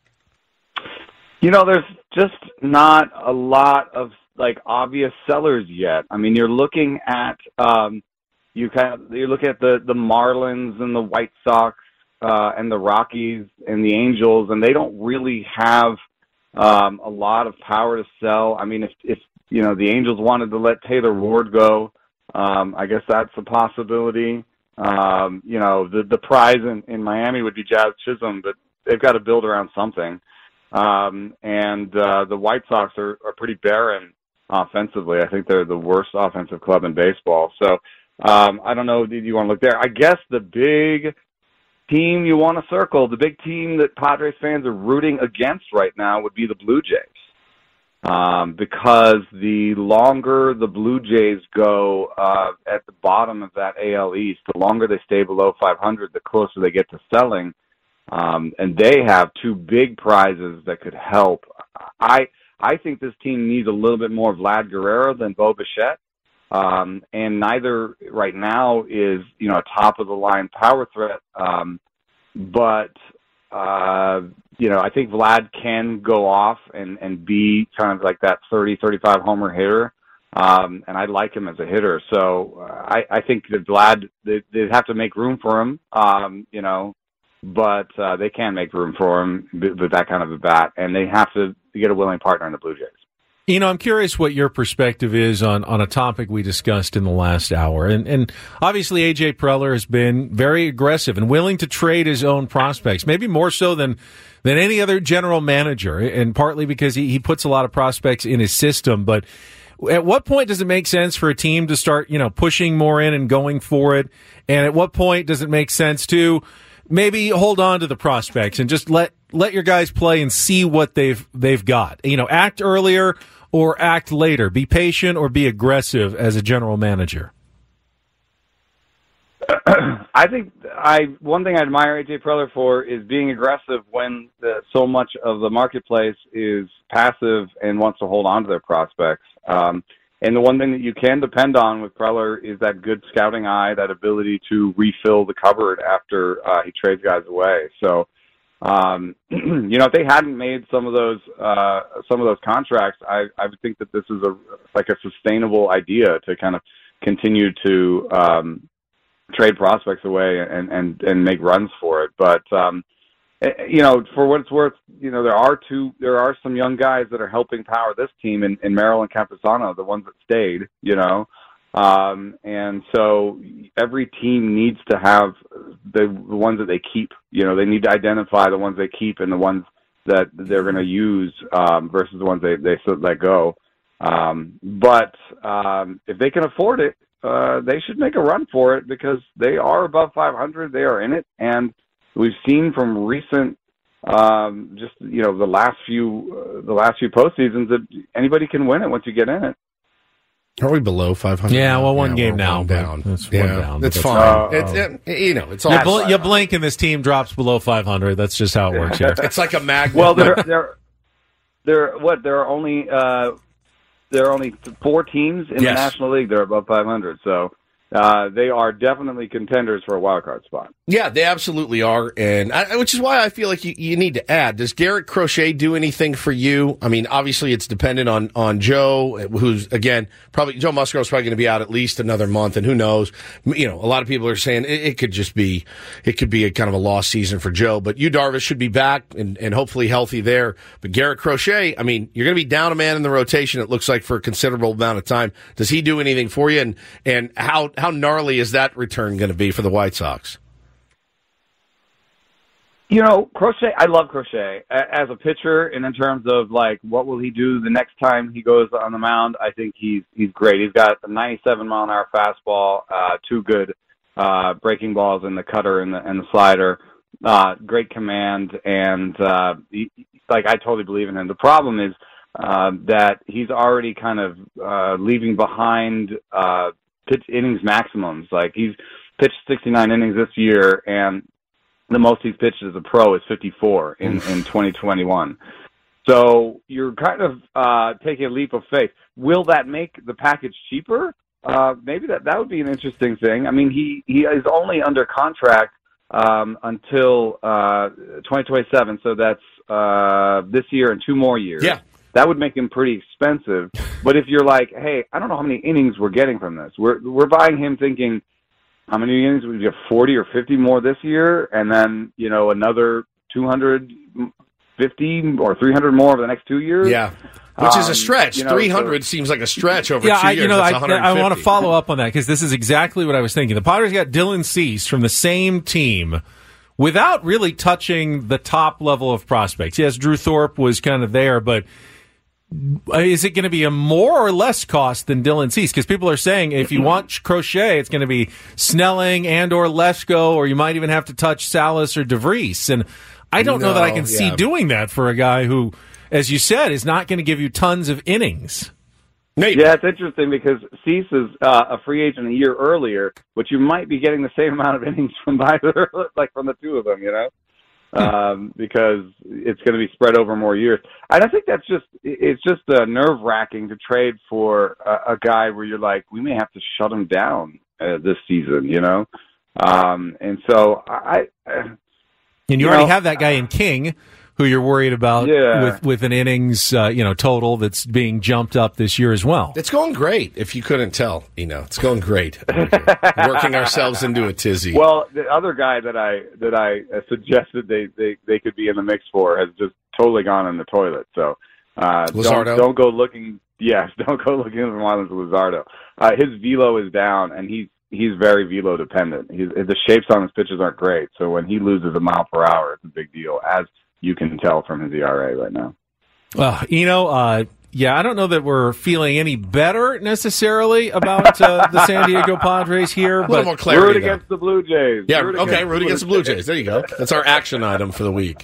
You know, there's just not a lot of like obvious sellers yet. I mean, you're looking at um, you kind of you're looking at the the Marlins and the White Sox uh, and the Rockies and the Angels, and they don't really have um, a lot of power to sell. I mean, if if you know the Angels wanted to let Taylor Ward go, um, I guess that's a possibility. Um, you know, the the prize in, in Miami would be Jazz Chisholm, but they've got to build around something. Um, and uh, the White Sox are, are pretty barren offensively. I think they're the worst offensive club in baseball. So um, I don't know if you want to look there. I guess the big team you want to circle, the big team that Padres fans are rooting against right now would be the Blue Jays. Um, because the longer the Blue Jays go uh, at the bottom of that A L East, the longer they stay below five hundred, the closer they get to selling. Um, and they have two big prizes that could help. I I think this team needs a little bit more Vlad Guerrero than Bo Bichette. Um, and neither right now is, you know, a top of the line power threat. Um, but, uh, you know, I think Vlad can go off and, and be kind of like that thirty, thirty-five homer hitter. Um, and I like him as a hitter. So uh, I, I think that Vlad, they, they'd have to make room for him, um, you know, but uh, they can make room for him with that kind of a bat, and they have to get a willing partner in the Blue Jays. You know, I'm curious what your perspective is on, on a topic we discussed in the last hour. And, and obviously, A J Preller has been very aggressive and willing to trade his own prospects, maybe more so than than any other general manager, and partly because he, he puts a lot of prospects in his system. But at what point does it make sense for a team to start, you know, pushing more in and going for it? And at what point does it make sense to maybe hold on to the prospects and just let let your guys play and see what they've they've got? You know, act earlier or act later. Be patient or be aggressive as a general manager. I think I one thing I admire A J Preller for is being aggressive when the, so much of the marketplace is passive and wants to hold on to their prospects. Um, and the one thing that you can depend on with Preller is that good scouting eye, that ability to refill the cupboard after uh, he trades guys away. So, um, you know, if they hadn't made some of those uh, some of those contracts, I, I would think that this is a like a sustainable idea to kind of continue to um, trade prospects away and, and, and make runs for it. But um, you know, for what it's worth, you know, there are two, there are some young guys that are helping power this team in, in Merrill and Campusano, the ones that stayed, you know. Um, and so every team needs to have the, the ones that they keep. You know, they need to identify the ones they keep and the ones that they're going to use um, versus the ones they, they let go. Um, but um, if they can afford it, uh, they should make a run for it because they are above five hundred. They are in it. And we've seen from recent, um, just, you know, the last few, uh, the last few postseasons that anybody can win it once you get in it. Are we below five hundred? Yeah, well, one yeah, game now. One down. That's yeah, one down. It's That's fine. uh, It's, it, you know, it's all. You, bl- you blink and this team drops below five hundred. That's just how it works here. It's like a magnet. Well, there, there, there. What? There are only uh, there are only four teams in Yes. the National League that are above five hundred. So uh, they are definitely contenders for a wild card spot. Yeah, they absolutely are, and I, which is why I feel like you, you need to add. Does Garrett Crochet do anything for you? I mean, obviously it's dependent on on Joe, who's again probably Joe Musgrove's probably going to be out at least another month, and who knows? You know, a lot of people are saying it, it could just be it could be a kind of a lost season for Joe, but Yu Darvish should be back and, and hopefully healthy there. But Garrett Crochet, I mean, you're going to be down a man in the rotation. It looks like for a considerable amount of time. Does he do anything for you? And and how how gnarly is that return going to be for the White Sox? You know, Crochet, I love Crochet as a pitcher, and in terms of like what will he do the next time he goes on the mound, I think he's he's great. He's got a ninety-seven mile an hour fastball, uh, two good uh, breaking balls in the cutter and the and the slider, uh, great command, and uh, he, like I totally believe in him. The problem is uh, that he's already kind of uh, leaving behind uh, pitch innings maximums. Like he's pitched sixty-nine innings this year, and the most he's pitched as a pro is fifty-four in, in twenty twenty-one. So you're kind of uh, taking a leap of faith. Will that make the package cheaper? Uh, maybe that, that would be an interesting thing. I mean, he, he is only under contract um, until uh, twenty twenty-seven, so that's uh, this year and two more years. Yeah. That would make him pretty expensive. But if you're like, hey, I don't know how many innings we're getting from this. We're we're buying him thinking, how many innings? We get forty or fifty more this year, and then, you know, another two hundred fifty or three hundred more over the next two years. Yeah, which is Um, a stretch. you know, three hundred so- seems like a stretch over yeah, two I, years. you know, That's I, one hundred fifty. I want to follow up on that because this is exactly what I was thinking. The Padres got Dylan Cease from the same team without really touching the top level of prospects. Yes, Drew Thorpe was kind of there, but is it going to be a more or less cost than Dylan Cease? Because people are saying if you want Crochet, it's going to be Snelling and or Lesko, or you might even have to touch Salas or DeVries. And I don't know that I can No, see yeah. doing that for a guy who, as you said, is not going to give you tons of innings. Nate. Yeah, it's interesting because Cease is uh, a free agent a year earlier, but you might be getting the same amount of innings from either, like from the two of them, you know, um, because it's going to be spread over more years. And I think that's just it's just uh, nerve wracking to trade for a, a guy where you're like, we may have to shut him down uh, this season, you know, um, and so I. I And you, You already know, have that guy in King, who you're worried about Yeah. with, with an innings, uh, you know, total that's being jumped up this year as well. It's going great. If you couldn't tell, you know, it's going great. Working ourselves into a tizzy. Well, the other guy that I that I uh, suggested they, they, they could be in the mix for has just totally gone in the toilet. So uh, don't, Luzardo? don't go looking. Yes, don't go looking for Marlins Luzardo. Uh, his velo is down, and he's he's very velo dependent. He's, the shapes on his pitches aren't great. So when he loses a mile per hour, it's a big deal, as you can tell from his E R A right now. Well, you know, uh, yeah, I don't know that we're feeling any better necessarily about uh, the San Diego Padres here. A little but more clarity. Root though. against the Blue Jays. Yeah, Root okay, root against the Blue Jays. There you go. That's our action item for the week.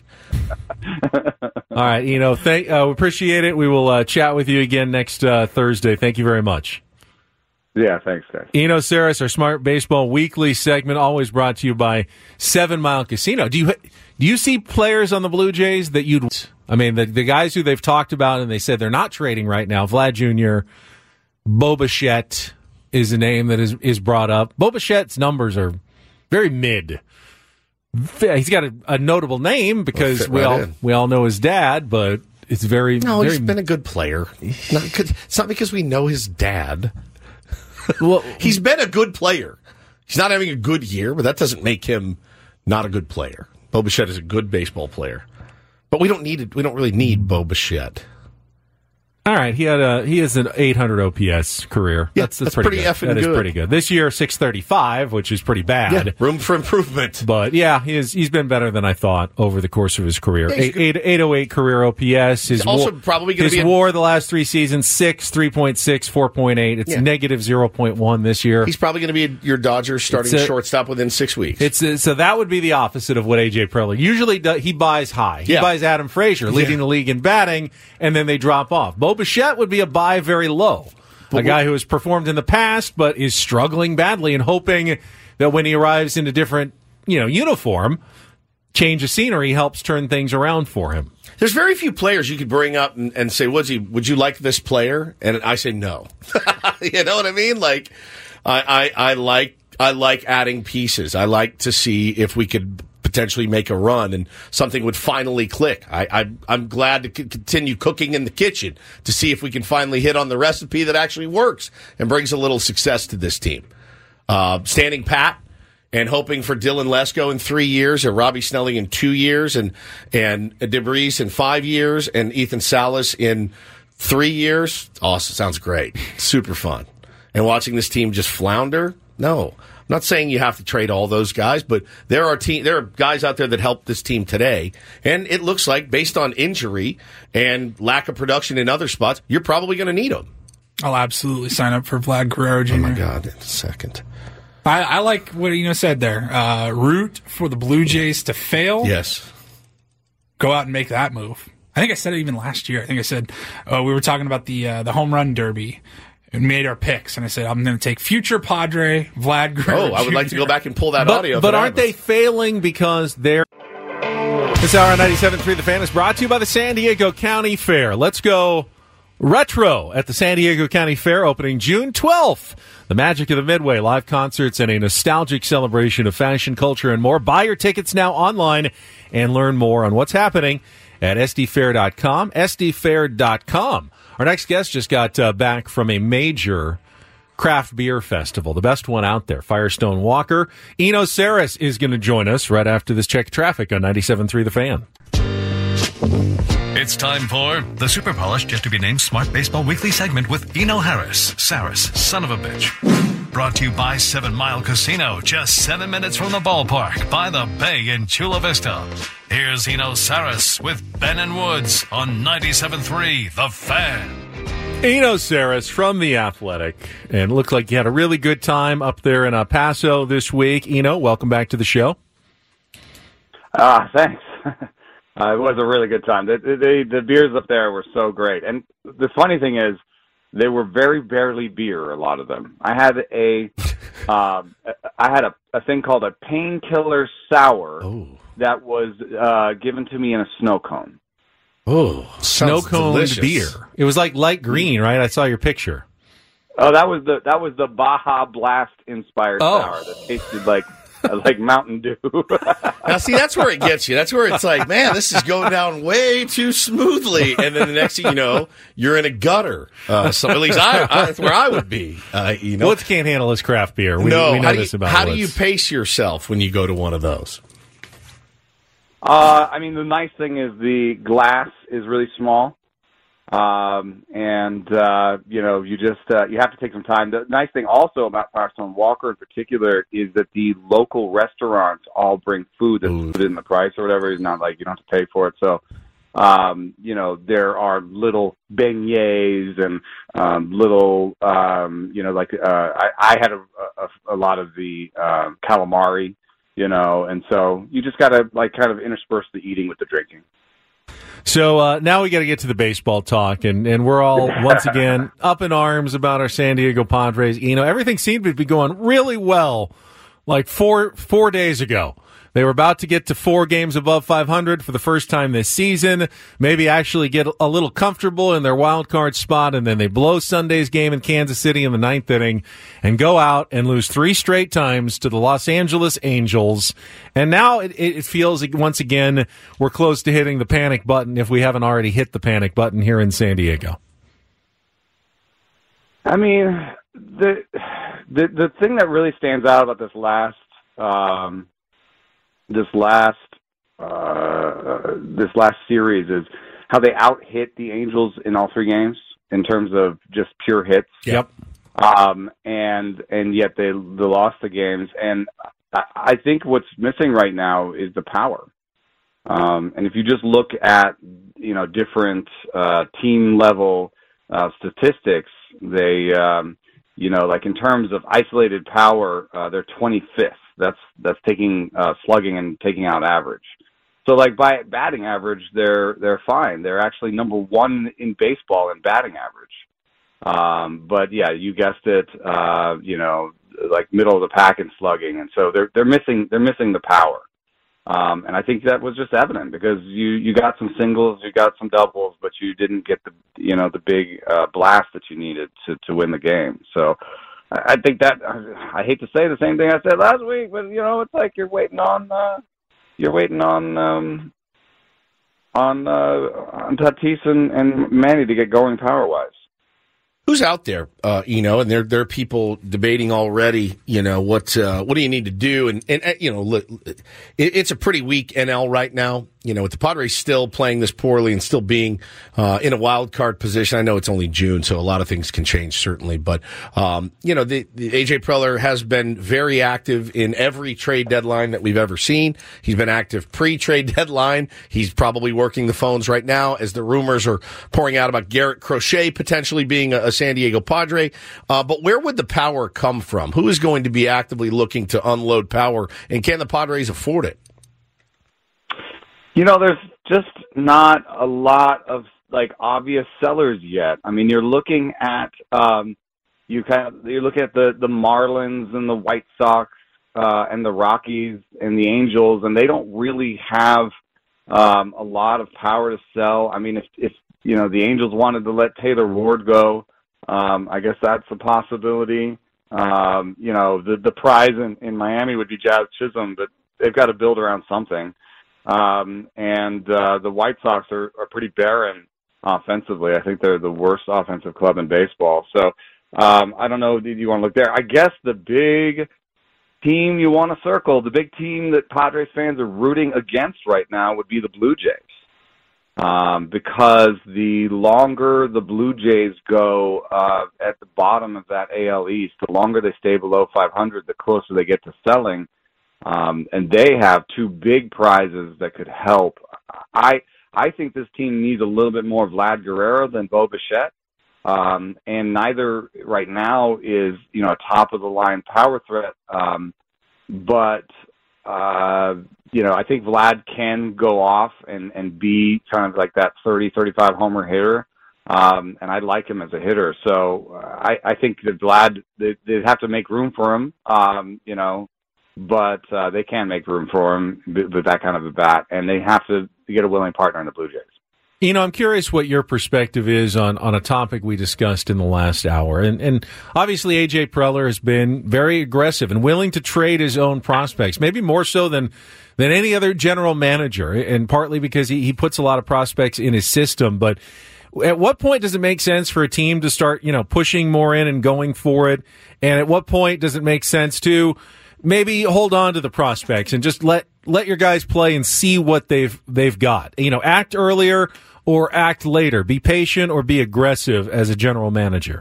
All right, you know, thank, uh, we appreciate it. We will uh, chat with you again next uh, Thursday. Thank you very much. Yeah, thanks, guys. Eno Saris, our Smart Baseball Weekly segment, always brought to you by Seven Mile Casino. Do you do you see players on the Blue Jays that you'd? I mean, the the guys who they've talked about and they said they're not trading right now. Vlad Junior, Bo Bichette is a name that is is brought up. Bo Bichette's numbers are very mid. He's got a, a notable name because fit we right all in. we all know his dad, but it's very No, very, he's been a good player. Not, it's not because we know his dad. well, He's been a good player. He's not having a good year, but that doesn't make him not a good player. Bo Bichette is a good baseball player. But we don't need it. We don't really need Bo Bichette. All right, he had a he has an eight hundred O P S career. Yeah, that's, that's, that's pretty, pretty good. effing That is good. pretty good. This year, six thirty-five, which is pretty bad. Yeah, room for improvement. But yeah, he is, he's been better than I thought over the course of his career. Yeah, eight, eight, eight oh eight career O P S. His He's also war, probably gonna his be a- WAR the last three seasons six, three point six, four point eight. It's Yeah. negative zero point one this year. He's probably going to be a, your Dodgers starting It's a- shortstop within six weeks. It's uh, so that would be the opposite of what A J Preller usually does. He buys high. He Yeah. buys Adam Frazier, leading Yeah. the league in batting, and then they drop off. Bo Bichette would be a buy very low. But a guy who has performed in the past but is struggling badly and hoping that when he arrives in a different, you know, uniform, change of scenery helps turn things around for him. There's very few players you could bring up and, and say, Woodsy, would you like this player? And I say no. You know what I mean? Like, I, I, I like I like adding pieces. I like to see if we could potentially make a run and something would finally click. I, I, I'm glad to c- continue cooking in the kitchen to see if we can finally hit on the recipe that actually works and brings a little success to this team. Uh, standing pat and hoping for Dylan Lesko in three years or Robbie Snelling in two years and, and DeBris in five years and Ethan Salas in three years. Awesome. Sounds great. Super fun. And watching this team just flounder? No. I'm not saying you have to trade all those guys, but there are team, there are guys out there that help this team today. And it looks like, based on injury and lack of production in other spots, you're probably going to need them. I'll absolutely sign up for Vlad Guerrero Junior Oh, my God. In a second. I, I like what you said there. Uh, root for the Blue Jays to fail. Yes. Go out and make that move. I think I said it even last year. I think I said uh, we were talking about the uh, the home run derby and made our picks, and I said I'm going to take future Padre Vlad Guerrero. Oh, I would like to go back and pull that but, audio. But if it aren't they happens. failing because they're... This hour on ninety-seven point three The Fan is brought to you by the San Diego County Fair. Let's go retro at the San Diego County Fair opening June twelfth. The magic of the Midway, live concerts, and a nostalgic celebration of fashion, culture, and more. Buy your tickets now online and learn more on what's happening at S D fair dot com, S D fair dot com. Our next guest just got uh, back from a major craft beer festival, the best one out there, Firestone Walker. Eno Saris is going to join us right after this check of traffic on ninety-seven point three The Fan. It's time for the super polished, yet to be named Smart Baseball Weekly segment with Eno Harris, Saris, son of a bitch. Brought to you by Seven Mile Casino, just seven minutes from the ballpark by the bay in Chula Vista. Here's Eno Saris with Ben and Woods on ninety-seven point three The Fan. Eno Saris from The Athletic, and it looked like you had a really good time up there in El Paso this week. Eno, welcome back to the show. Ah, thanks. Uh, it was a really good time. The, the, the beers up there were so great. And the funny thing is, they were very barely beer, a lot of them. I had a, um, I had a, a thing called a painkiller sour Oh. that was uh, given to me in a snow cone. Oh, Snow cone beer. It was like light green, right? I saw your picture. Oh, that was the that was the Baja Blast inspired Oh. sour that tasted like like Mountain Dew. Now, see, that's where it gets you. That's where it's like, man, this is going down way too smoothly. And then the next thing you know, you're in a gutter. Uh, so at least I, I, that's where I would be. Uh, you know, Woods can't handle his craft beer. We, no, we know how do this you, about how do Woods. you pace yourself when you go to one of those? Uh, I mean, the nice thing is the glass is really small, um, and uh, you know, you just uh, you have to take some time. The nice thing also about Firestone Walker in particular is that the local restaurants all bring food that's put in the price or whatever. It's not like you don't have to pay for it. So, um, you know, there are little beignets and um, little, um, you know, like uh, I, I had a, a, a lot of the uh, calamari. You know, and so you just got to, like, kind of intersperse the eating with the drinking. So uh, now we got to get to the baseball talk, and, and we're all, once again, up in arms about our San Diego Padres. You know, everything seemed to be going really well, like four four days ago. They were about to get to four games above five hundred for the first time this season, maybe actually get a little comfortable in their wild card spot, and then they blow Sunday's game in Kansas City in the ninth inning and go out and lose three straight times to the Los Angeles Angels. And now it, it feels like, once again, we're close to hitting the panic button if we haven't already hit the panic button here in San Diego. I mean, the the the thing that really stands out about this last um, this last uh, this last series is how they out hit the Angels in all three games in terms of just pure hits. Yep. Um, and and yet they they lost the games. And I, I think what's missing right now is the power. Um, and if you just look at you know different uh, team level uh, statistics, they um, you know like in terms of isolated power, uh, they're twenty-fifth. That's that's taking uh, slugging and taking out average. So like by batting average, they're they're fine. They're actually number one in baseball in batting average. Um, but yeah, you guessed it. Uh, you know, like middle of the pack in slugging, and so they're they're missing they're missing the power. Um, and I think that was just evident because you you got some singles, you got some doubles, but you didn't get the you know the big uh, blast that you needed to to win the game. So I, I think that I hate to say the same thing I said last week, but you know, it's like you're waiting on. Uh, You're waiting on um, on uh, on Tatis and, and Manny to get going power wise. Who's out there, uh, you know, and there there are people debating already, you know, what uh, what do you need to do? And, and you know, look, it, it's a pretty weak N L right now, you know, with the Padres still playing this poorly and still being uh, in a wild card position. I know it's only June, so a lot of things can change, certainly. But, um, you know, the, the A J Preller has been very active in every trade deadline that we've ever seen. He's been active pre-trade deadline. He's probably working the phones right now as the rumors are pouring out about Garrett Crochet potentially being a, a San Diego Padre. Uh, but where would the power come from? Who is going to be actively looking to unload power, and can the Padres afford it? You know, there's just not a lot of like obvious sellers yet. I mean, you're looking at um, you kind of you're looking at the the Marlins and the White Sox uh, and the Rockies and the Angels, and they don't really have um, a lot of power to sell. I mean, if if you know the Angels wanted to let Taylor Ward go, um, I guess that's a possibility. Um, you know, the the prize in, in Miami would be Jazz Chisholm, but they've got to build around something. Um, and uh, the White Sox are, are pretty barren offensively. I think they're the worst offensive club in baseball. So um, I don't know. Did you want to look there? I guess the big team you want to circle, the big team that Padres fans are rooting against right now would be the Blue Jays. Um, because the longer the Blue Jays go uh, at the bottom of that A L East, the longer they stay below five hundred, the closer they get to selling. Um, and they have two big prizes that could help. I I think this team needs a little bit more Vlad Guerrero than Bo Bichette. Um, and neither right now is, you know, a top of the line power threat. Um, but, uh, you know, I think Vlad can go off and, and be kind of like that thirty, thirty-five homer hitter. Um, and I like him as a hitter. So uh, I, I think that Vlad, they, they'd have to make room for him, um, you know, but uh, they can make room for him with that kind of a bat, and they have to get a willing partner in the Blue Jays. You know, I'm curious what your perspective is on, on a topic we discussed in the last hour. And, and obviously, A J Preller has been very aggressive and willing to trade his own prospects, maybe more so than than any other general manager, and partly because he, he puts a lot of prospects in his system. But at what point does it make sense for a team to start, you know, pushing more in and going for it? And at what point does it make sense to maybe hold on to the prospects and just let let your guys play and see what they've they've got? You know, act earlier or act later. Be patient or be aggressive as a general manager.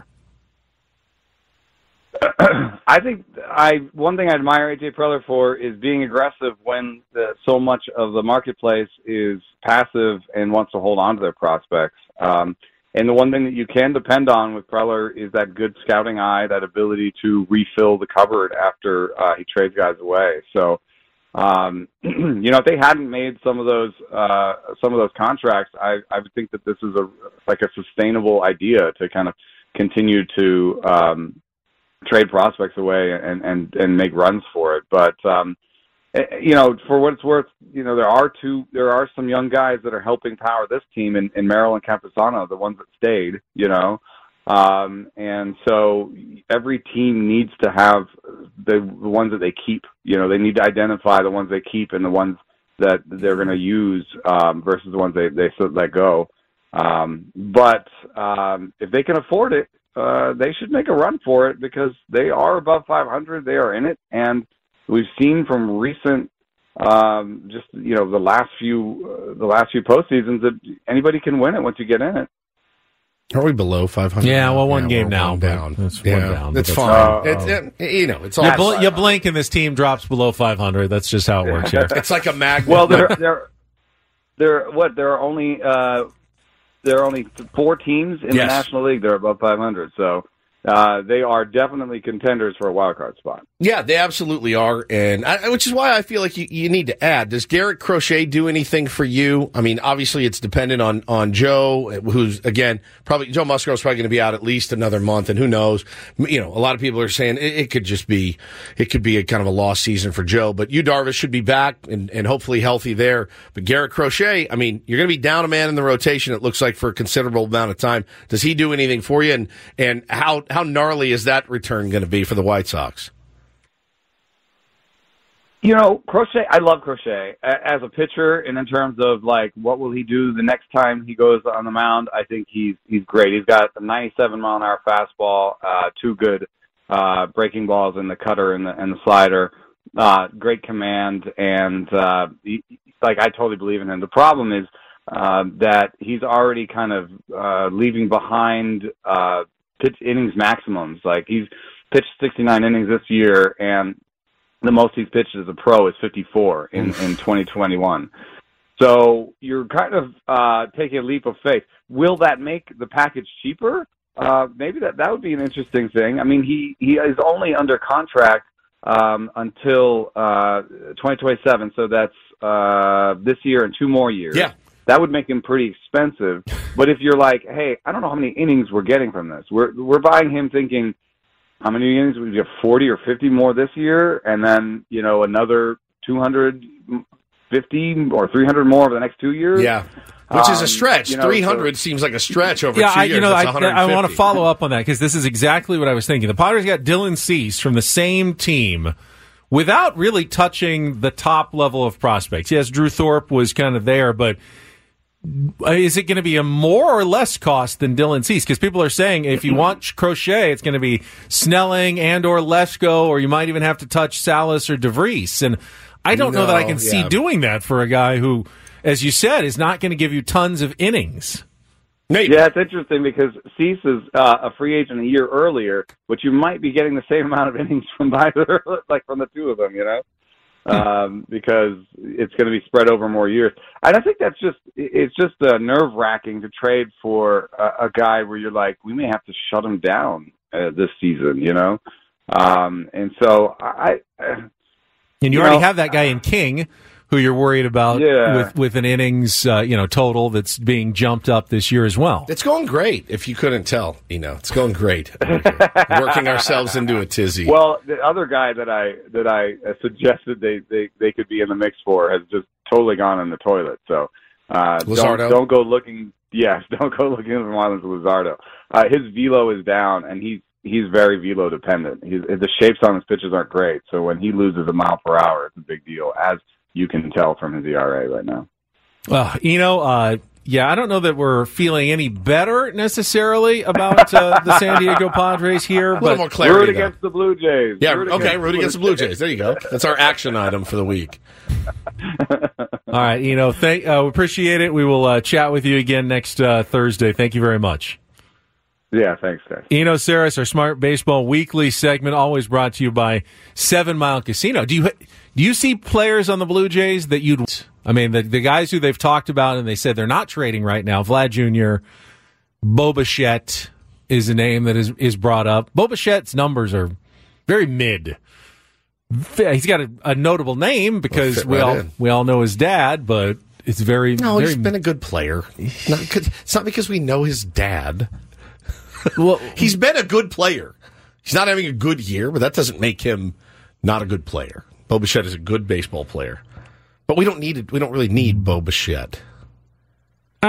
I think I one thing I admire A J Preller for is being aggressive when the, so much of the marketplace is passive and wants to hold on to their prospects. Um, and the one thing that you can depend on with Preller is that good scouting eye, that ability to refill the cupboard after uh, he trades guys away. So, um, you know, if they hadn't made some of those uh, some of those contracts, I, I would think that this is a like a sustainable idea to kind of continue to um, trade prospects away and, and, and make runs for it. But, um, you know, for what it's worth, you know, there are two, there are some young guys that are helping power this team in, in Merrill and Campusano, the ones that stayed, you know. Um, and so every team needs to have the, the ones that they keep, you know, they need to identify the ones they keep and the ones that they're going to use um, versus the ones they, they let go. Um, but um, if they can afford it, Uh, they should make a run for it because they are above five hundred. They are in it. And we've seen from recent um, just you know the last few uh, the last few postseasons that anybody can win it once you get in it. Are we below five hundred? Yeah, well, one yeah, game now. One down. It's yeah, one down. It's That's fine. Uh, it's, it, you know, it's all. You, bl- you blink and this team drops below five hundred. That's just how it works here. It's like a magnet. Well, there, there, there. What? There are only uh, there are only four teams in Yes. the National League that are above five hundred. So uh, they are definitely contenders for a wild card spot. Yeah, they absolutely are, and I, which is why I feel like you, you need to add. Does Garrett Crochet do anything for you? I mean, obviously it's dependent on on Joe, who's again probably Joe Musgrove's probably going to be out at least another month, and who knows? You know, a lot of people are saying it, it could just be it could be a kind of a lost season for Joe, but Yu Darvish should be back and, and hopefully healthy there. But Garrett Crochet, I mean, you're going to be down a man in the rotation. It looks like for a considerable amount of time. Does he do anything for you? And and how how gnarly is that return going to be for the White Sox? You know, Crochet, I love Crochet A- as a pitcher, and in terms of like what will he do the next time he goes on the mound, I think he's he's great. He's got a ninety-seven mile an hour fastball, uh, two good uh, breaking balls in the cutter and the and the slider, uh, great command, and uh, he, like I totally believe in him. The problem is uh, that he's already kind of uh, leaving behind uh, pitch innings maximums. Like he's pitched sixty-nine innings this year, and the most he's pitched as a pro is fifty-four in, in twenty twenty-one. So you're kind of uh, taking a leap of faith. Will that make the package cheaper? Uh, maybe that, that would be an interesting thing. I mean, he, he is only under contract um, until uh, twenty twenty-seven, so that's uh, this year and two more years. Yeah. That would make him pretty expensive. But if you're like, hey, I don't know how many innings we're getting from this. We're we're buying him thinking, how many innings? We get forty or fifty more this year, and then, you know, another two hundred fifty or three hundred more over the next two years. Yeah, which is a Um, stretch. you know, three hundred so- seems like a stretch over yeah, two I, years. you know, That's I, one hundred fifty. I want to follow up on that because this is exactly what I was thinking. The Padres got Dylan Cease from the same team without really touching the top level of prospects. Yes, Drew Thorpe was kind of there, but is it going to be a more or less cost than Dylan Cease? Because people are saying if you want Crochet, it's going to be Snelling and or Lesko, or you might even have to touch Salas or DeVries. And I don't know that I can No, see yeah. doing that for a guy who, as you said, is not going to give you tons of innings. Maybe. Yeah, it's interesting because Cease is uh, a free agent a year earlier, but you might be getting the same amount of innings from either, like from the two of them, you know, um, because it's going to be spread over more years. And I think that's just it's just uh, nerve wracking to trade for a, a guy where you're like, we may have to shut him down uh, this season, you know, um, and so I. I And you, You already know, have that guy in King, who you're worried about Yeah. with, with an innings, uh, you know, total that's being jumped up this year as well. It's going great. If you couldn't tell, you know, it's going great. Working ourselves into a tizzy. Well, the other guy that I that I uh, suggested they, they, they could be in the mix for has just totally gone in the toilet. So uh, Luzardo? don't don't go looking. Yes, don't go looking for Marlins Luzardo. Uh, his velo is down, and he's he's very velo dependent. He's, the shapes on his pitches aren't great, so when he loses a mile per hour, it's a big deal, as you can tell from his E R A right now. Uh, you know, uh, yeah, I don't know that we're feeling any better necessarily about uh, the San Diego Padres here. A little but more clarity. Root though. against the Blue Jays. Yeah, Root okay, against root against the Blue Jays. There you go. That's our action item for the week. All right, you know, thank, uh, we appreciate it. We will uh, chat with you again next uh, Thursday. Thank you very much. Yeah, thanks, guys. Eno Saris, our Smart Baseball Weekly segment, always brought to you by Seven Mile Casino. Do you do you see players on the Blue Jays that you'd? I mean, the the guys who they've talked about and they said they're not trading right now. Vlad Junior, Bo Bichette is a name that is is brought up. Bo Bichette's numbers are very mid. He's got a, a notable name because fit we right all in. we all know his dad, but it's very No, very, he's been a good player. Not good, it's not because we know his dad. well, He's been a good player. He's not having a good year, but that doesn't make him not a good player. Bo Bichette is a good baseball player, but we don't need it. We don't really need Bo Bichette. all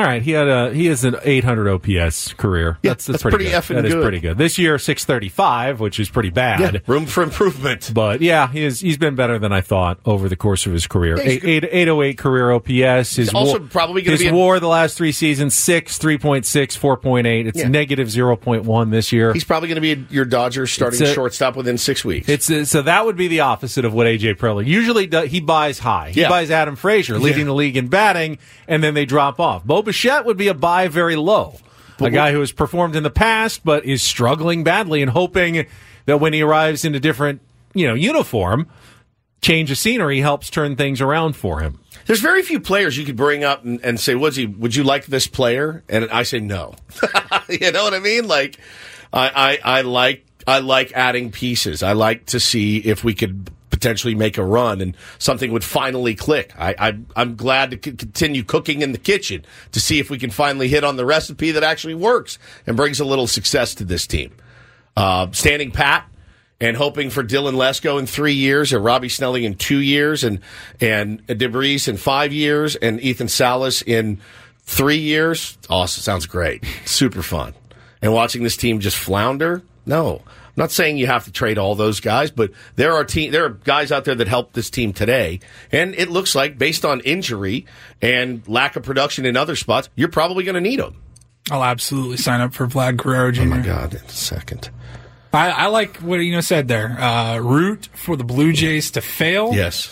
right, he had a he has an eight hundred O P S career. Yeah, that's, that's, that's pretty, pretty good. effing That is good. pretty good. This year, six thirty-five, which is pretty bad. Yeah, room for improvement. But yeah, he is, he's been better than I thought over the course of his career. Yeah, he's eight, eight, eight oh eight career O P S. His He's also war, probably gonna his be a- war the last three seasons, six, three point six, four point eight. It's Yeah. negative zero point one this year. He's probably going to be your Dodgers starting It's a- shortstop within six weeks. It's uh, so that would be the opposite of what A J Preller usually does. He buys high. He Yeah. buys Adam Frazier, leading Yeah. the league in batting, and then they drop off. Bo Bichette would be a buy very low. But a guy who has performed in the past but is struggling badly and hoping that when he arrives in a different, you know, uniform, change of scenery helps turn things around for him. There's very few players you could bring up and, and say, "Would you would you like this player?" And I say no. You know what I mean? Like, I, I I like I like adding pieces. I like to see if we could potentially make a run and something would finally click. I, I I'm glad to c- continue cooking in the kitchen to see if we can finally hit on the recipe that actually works and brings a little success to this team. Uh, standing pat and hoping for Dylan Lesko in three years, or Robbie Snelling in two years, and and DeVries in five years, and Ethan Salas in three years. Awesome, sounds great, super fun. And watching this team just flounder, no, I'm not saying you have to trade all those guys, but there are team there are guys out there that help this team today, and it looks like based on injury and lack of production in other spots, you're probably going to need them. I'll absolutely sign up for Vlad Guerrero Junior Oh my God, in a second. I, I like what you know said there. Uh, root for the Blue Jays to fail. Yes.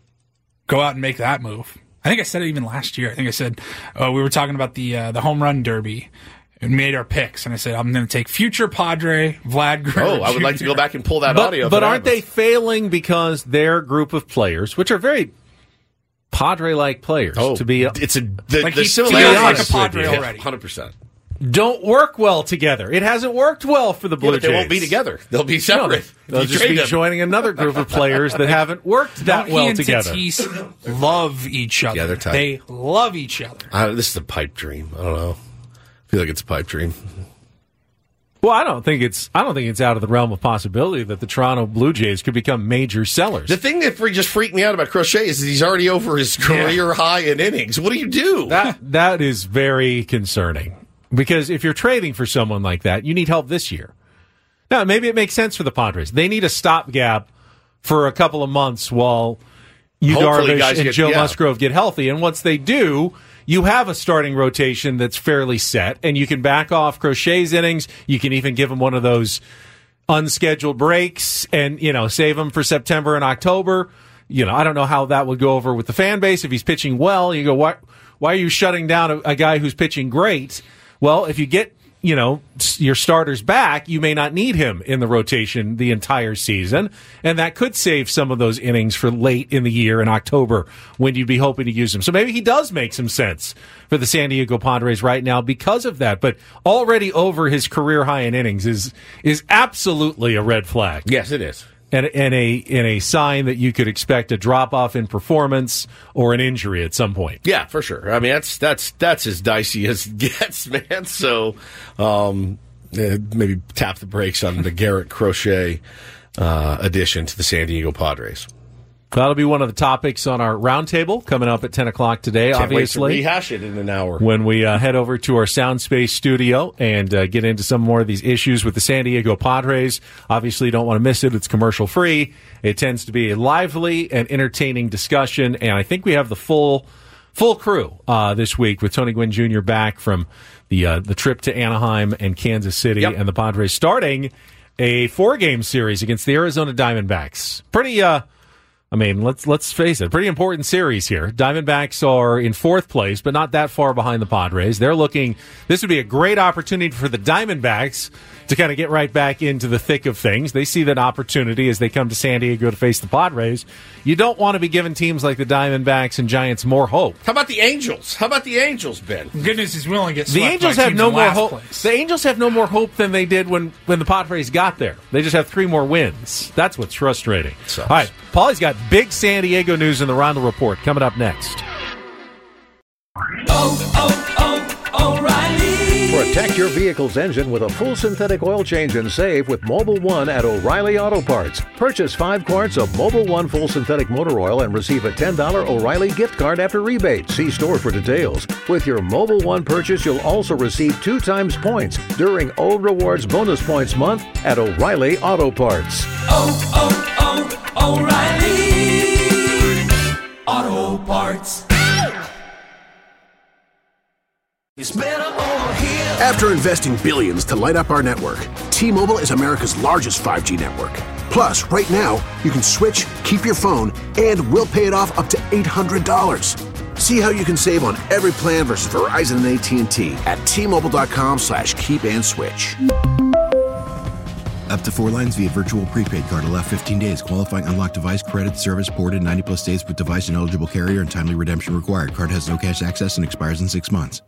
Go out and make that move. I think I said it even last year. I think I said uh, we were talking about the uh, the home run derby and made our picks, and I said I'm going to take future Padre Vlad Guerrero. Oh, I would like to go back and pull that but, audio. But for aren't that. they failing because their group of players, which are very Padre-like players, Oh, to be it's a the, Like the he feels similarities like a Padre yeah, already. one hundred percent. don't work well together. It hasn't worked well for the Blue Yeah, but they Jays. won't be together. They'll be separate. No, they'll You just trade be them. joining another group of players that haven't worked that He well and together. Tatis love each other. Yeah, they're tight. They love each other. Uh, this is a pipe dream. I don't know. I feel like it's a pipe dream. Well, I don't think it's I don't think it's out of the realm of possibility that the Toronto Blue Jays could become major sellers. The thing that fre- just freaked me out about Crochet is that he's already over his career high in innings. What do you do? That that is very concerning because if you're trading for someone like that, you need help this year. Now, maybe it makes sense for the Padres. They need a stopgap for a couple of months while you Hopefully Darvish guys and get- Joe yeah. Musgrove get healthy. And once they do, you have a starting rotation that's fairly set, and you can back off Crochet's innings. You can even give him one of those unscheduled breaks and, you know, save him for September and October. You know, I don't know how that would go over with the fan base. If he's pitching well, you go, why, why are you shutting down a, a guy who's pitching great? Well, if you get, you know, your starters back, you may not need him in the rotation the entire season. And that could save some of those innings for late in the year in October when you'd be hoping to use him. So maybe he does make some sense for the San Diego Padres right now because of that. But already over his career high in innings is is absolutely a red flag. Yes, it is. And, and a and a sign that you could expect a drop off in performance or an injury at some point. Yeah, for sure. I mean, that's that's that's as dicey as it gets, man. So um, eh, maybe tap the brakes on the Garrett Crochet uh, addition to the San Diego Padres. That'll be one of the topics on our roundtable coming up at ten o'clock today, Can't obviously. wait to rehash it in an hour. When we uh, head over to our Soundspace studio and uh, get into some more of these issues with the San Diego Padres. Obviously, you don't want to miss it. It's commercial free. It tends to be a lively and entertaining discussion, and I think we have the full full crew uh, this week with Tony Gwynn Junior back from the uh, the trip to Anaheim and Kansas City, Yep. and the Padres starting a four-game series against the Arizona Diamondbacks. Pretty... Uh, I mean, let's let's face it, pretty important series here. Diamondbacks are in fourth place, but not that far behind the Padres. They're looking, this would be a great opportunity for the Diamondbacks to kind of get right back into the thick of things. They see that opportunity as they come to San Diego to face the Padres. You don't want to be giving teams like the Diamondbacks and Giants more hope. How about the Angels? How about the Angels, Ben? Goodness is willing to get The swept Angels by have teams no in more last hope. place. The Angels have no more hope than they did when, when the Padres got there. They just have three more wins. That's what's frustrating. Sucks. All right, Paulie's got big San Diego news in the Roundel Report coming up next. Oh, oh, oh, O'Reilly. We're at Protect your vehicle's engine with a full synthetic oil change and save with Mobil one at O'Reilly Auto Parts. Purchase five quarts of Mobil one full synthetic motor oil and receive a ten dollars O'Reilly gift card after rebate. See store for details. With your Mobil one purchase, you'll also receive two times points during O Rewards Bonus Points Month at O'Reilly Auto Parts. Oh, oh, oh, O'Reilly Auto Parts. It's better over here. After investing billions to light up our network, T-Mobile is America's largest five G network. Plus, right now, you can switch, keep your phone, and we'll pay it off up to eight hundred dollars. See how you can save on every plan versus Verizon and A T and T at T-Mobile.com slash keep and switch. Up to four lines via virtual prepaid card. Allow fifteen days. Qualifying unlocked device credit service ported ninety plus days with device and eligible carrier and timely redemption required. Card has no cash access and expires in six months.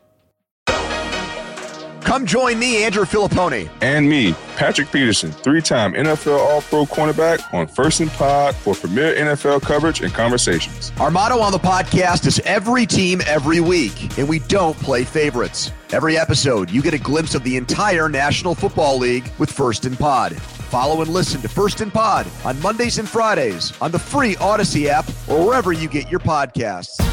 Come join me, Andrew Filippone. And me, Patrick Peterson, three-time N F L All-Pro cornerback on First and Pod for premier N F L coverage and conversations. Our motto on the podcast is every team, every week, and we don't play favorites. Every episode, you get a glimpse of the entire National Football League with First and Pod. Follow and listen to First and Pod on Mondays and Fridays on the free Odyssey app or wherever you get your podcasts.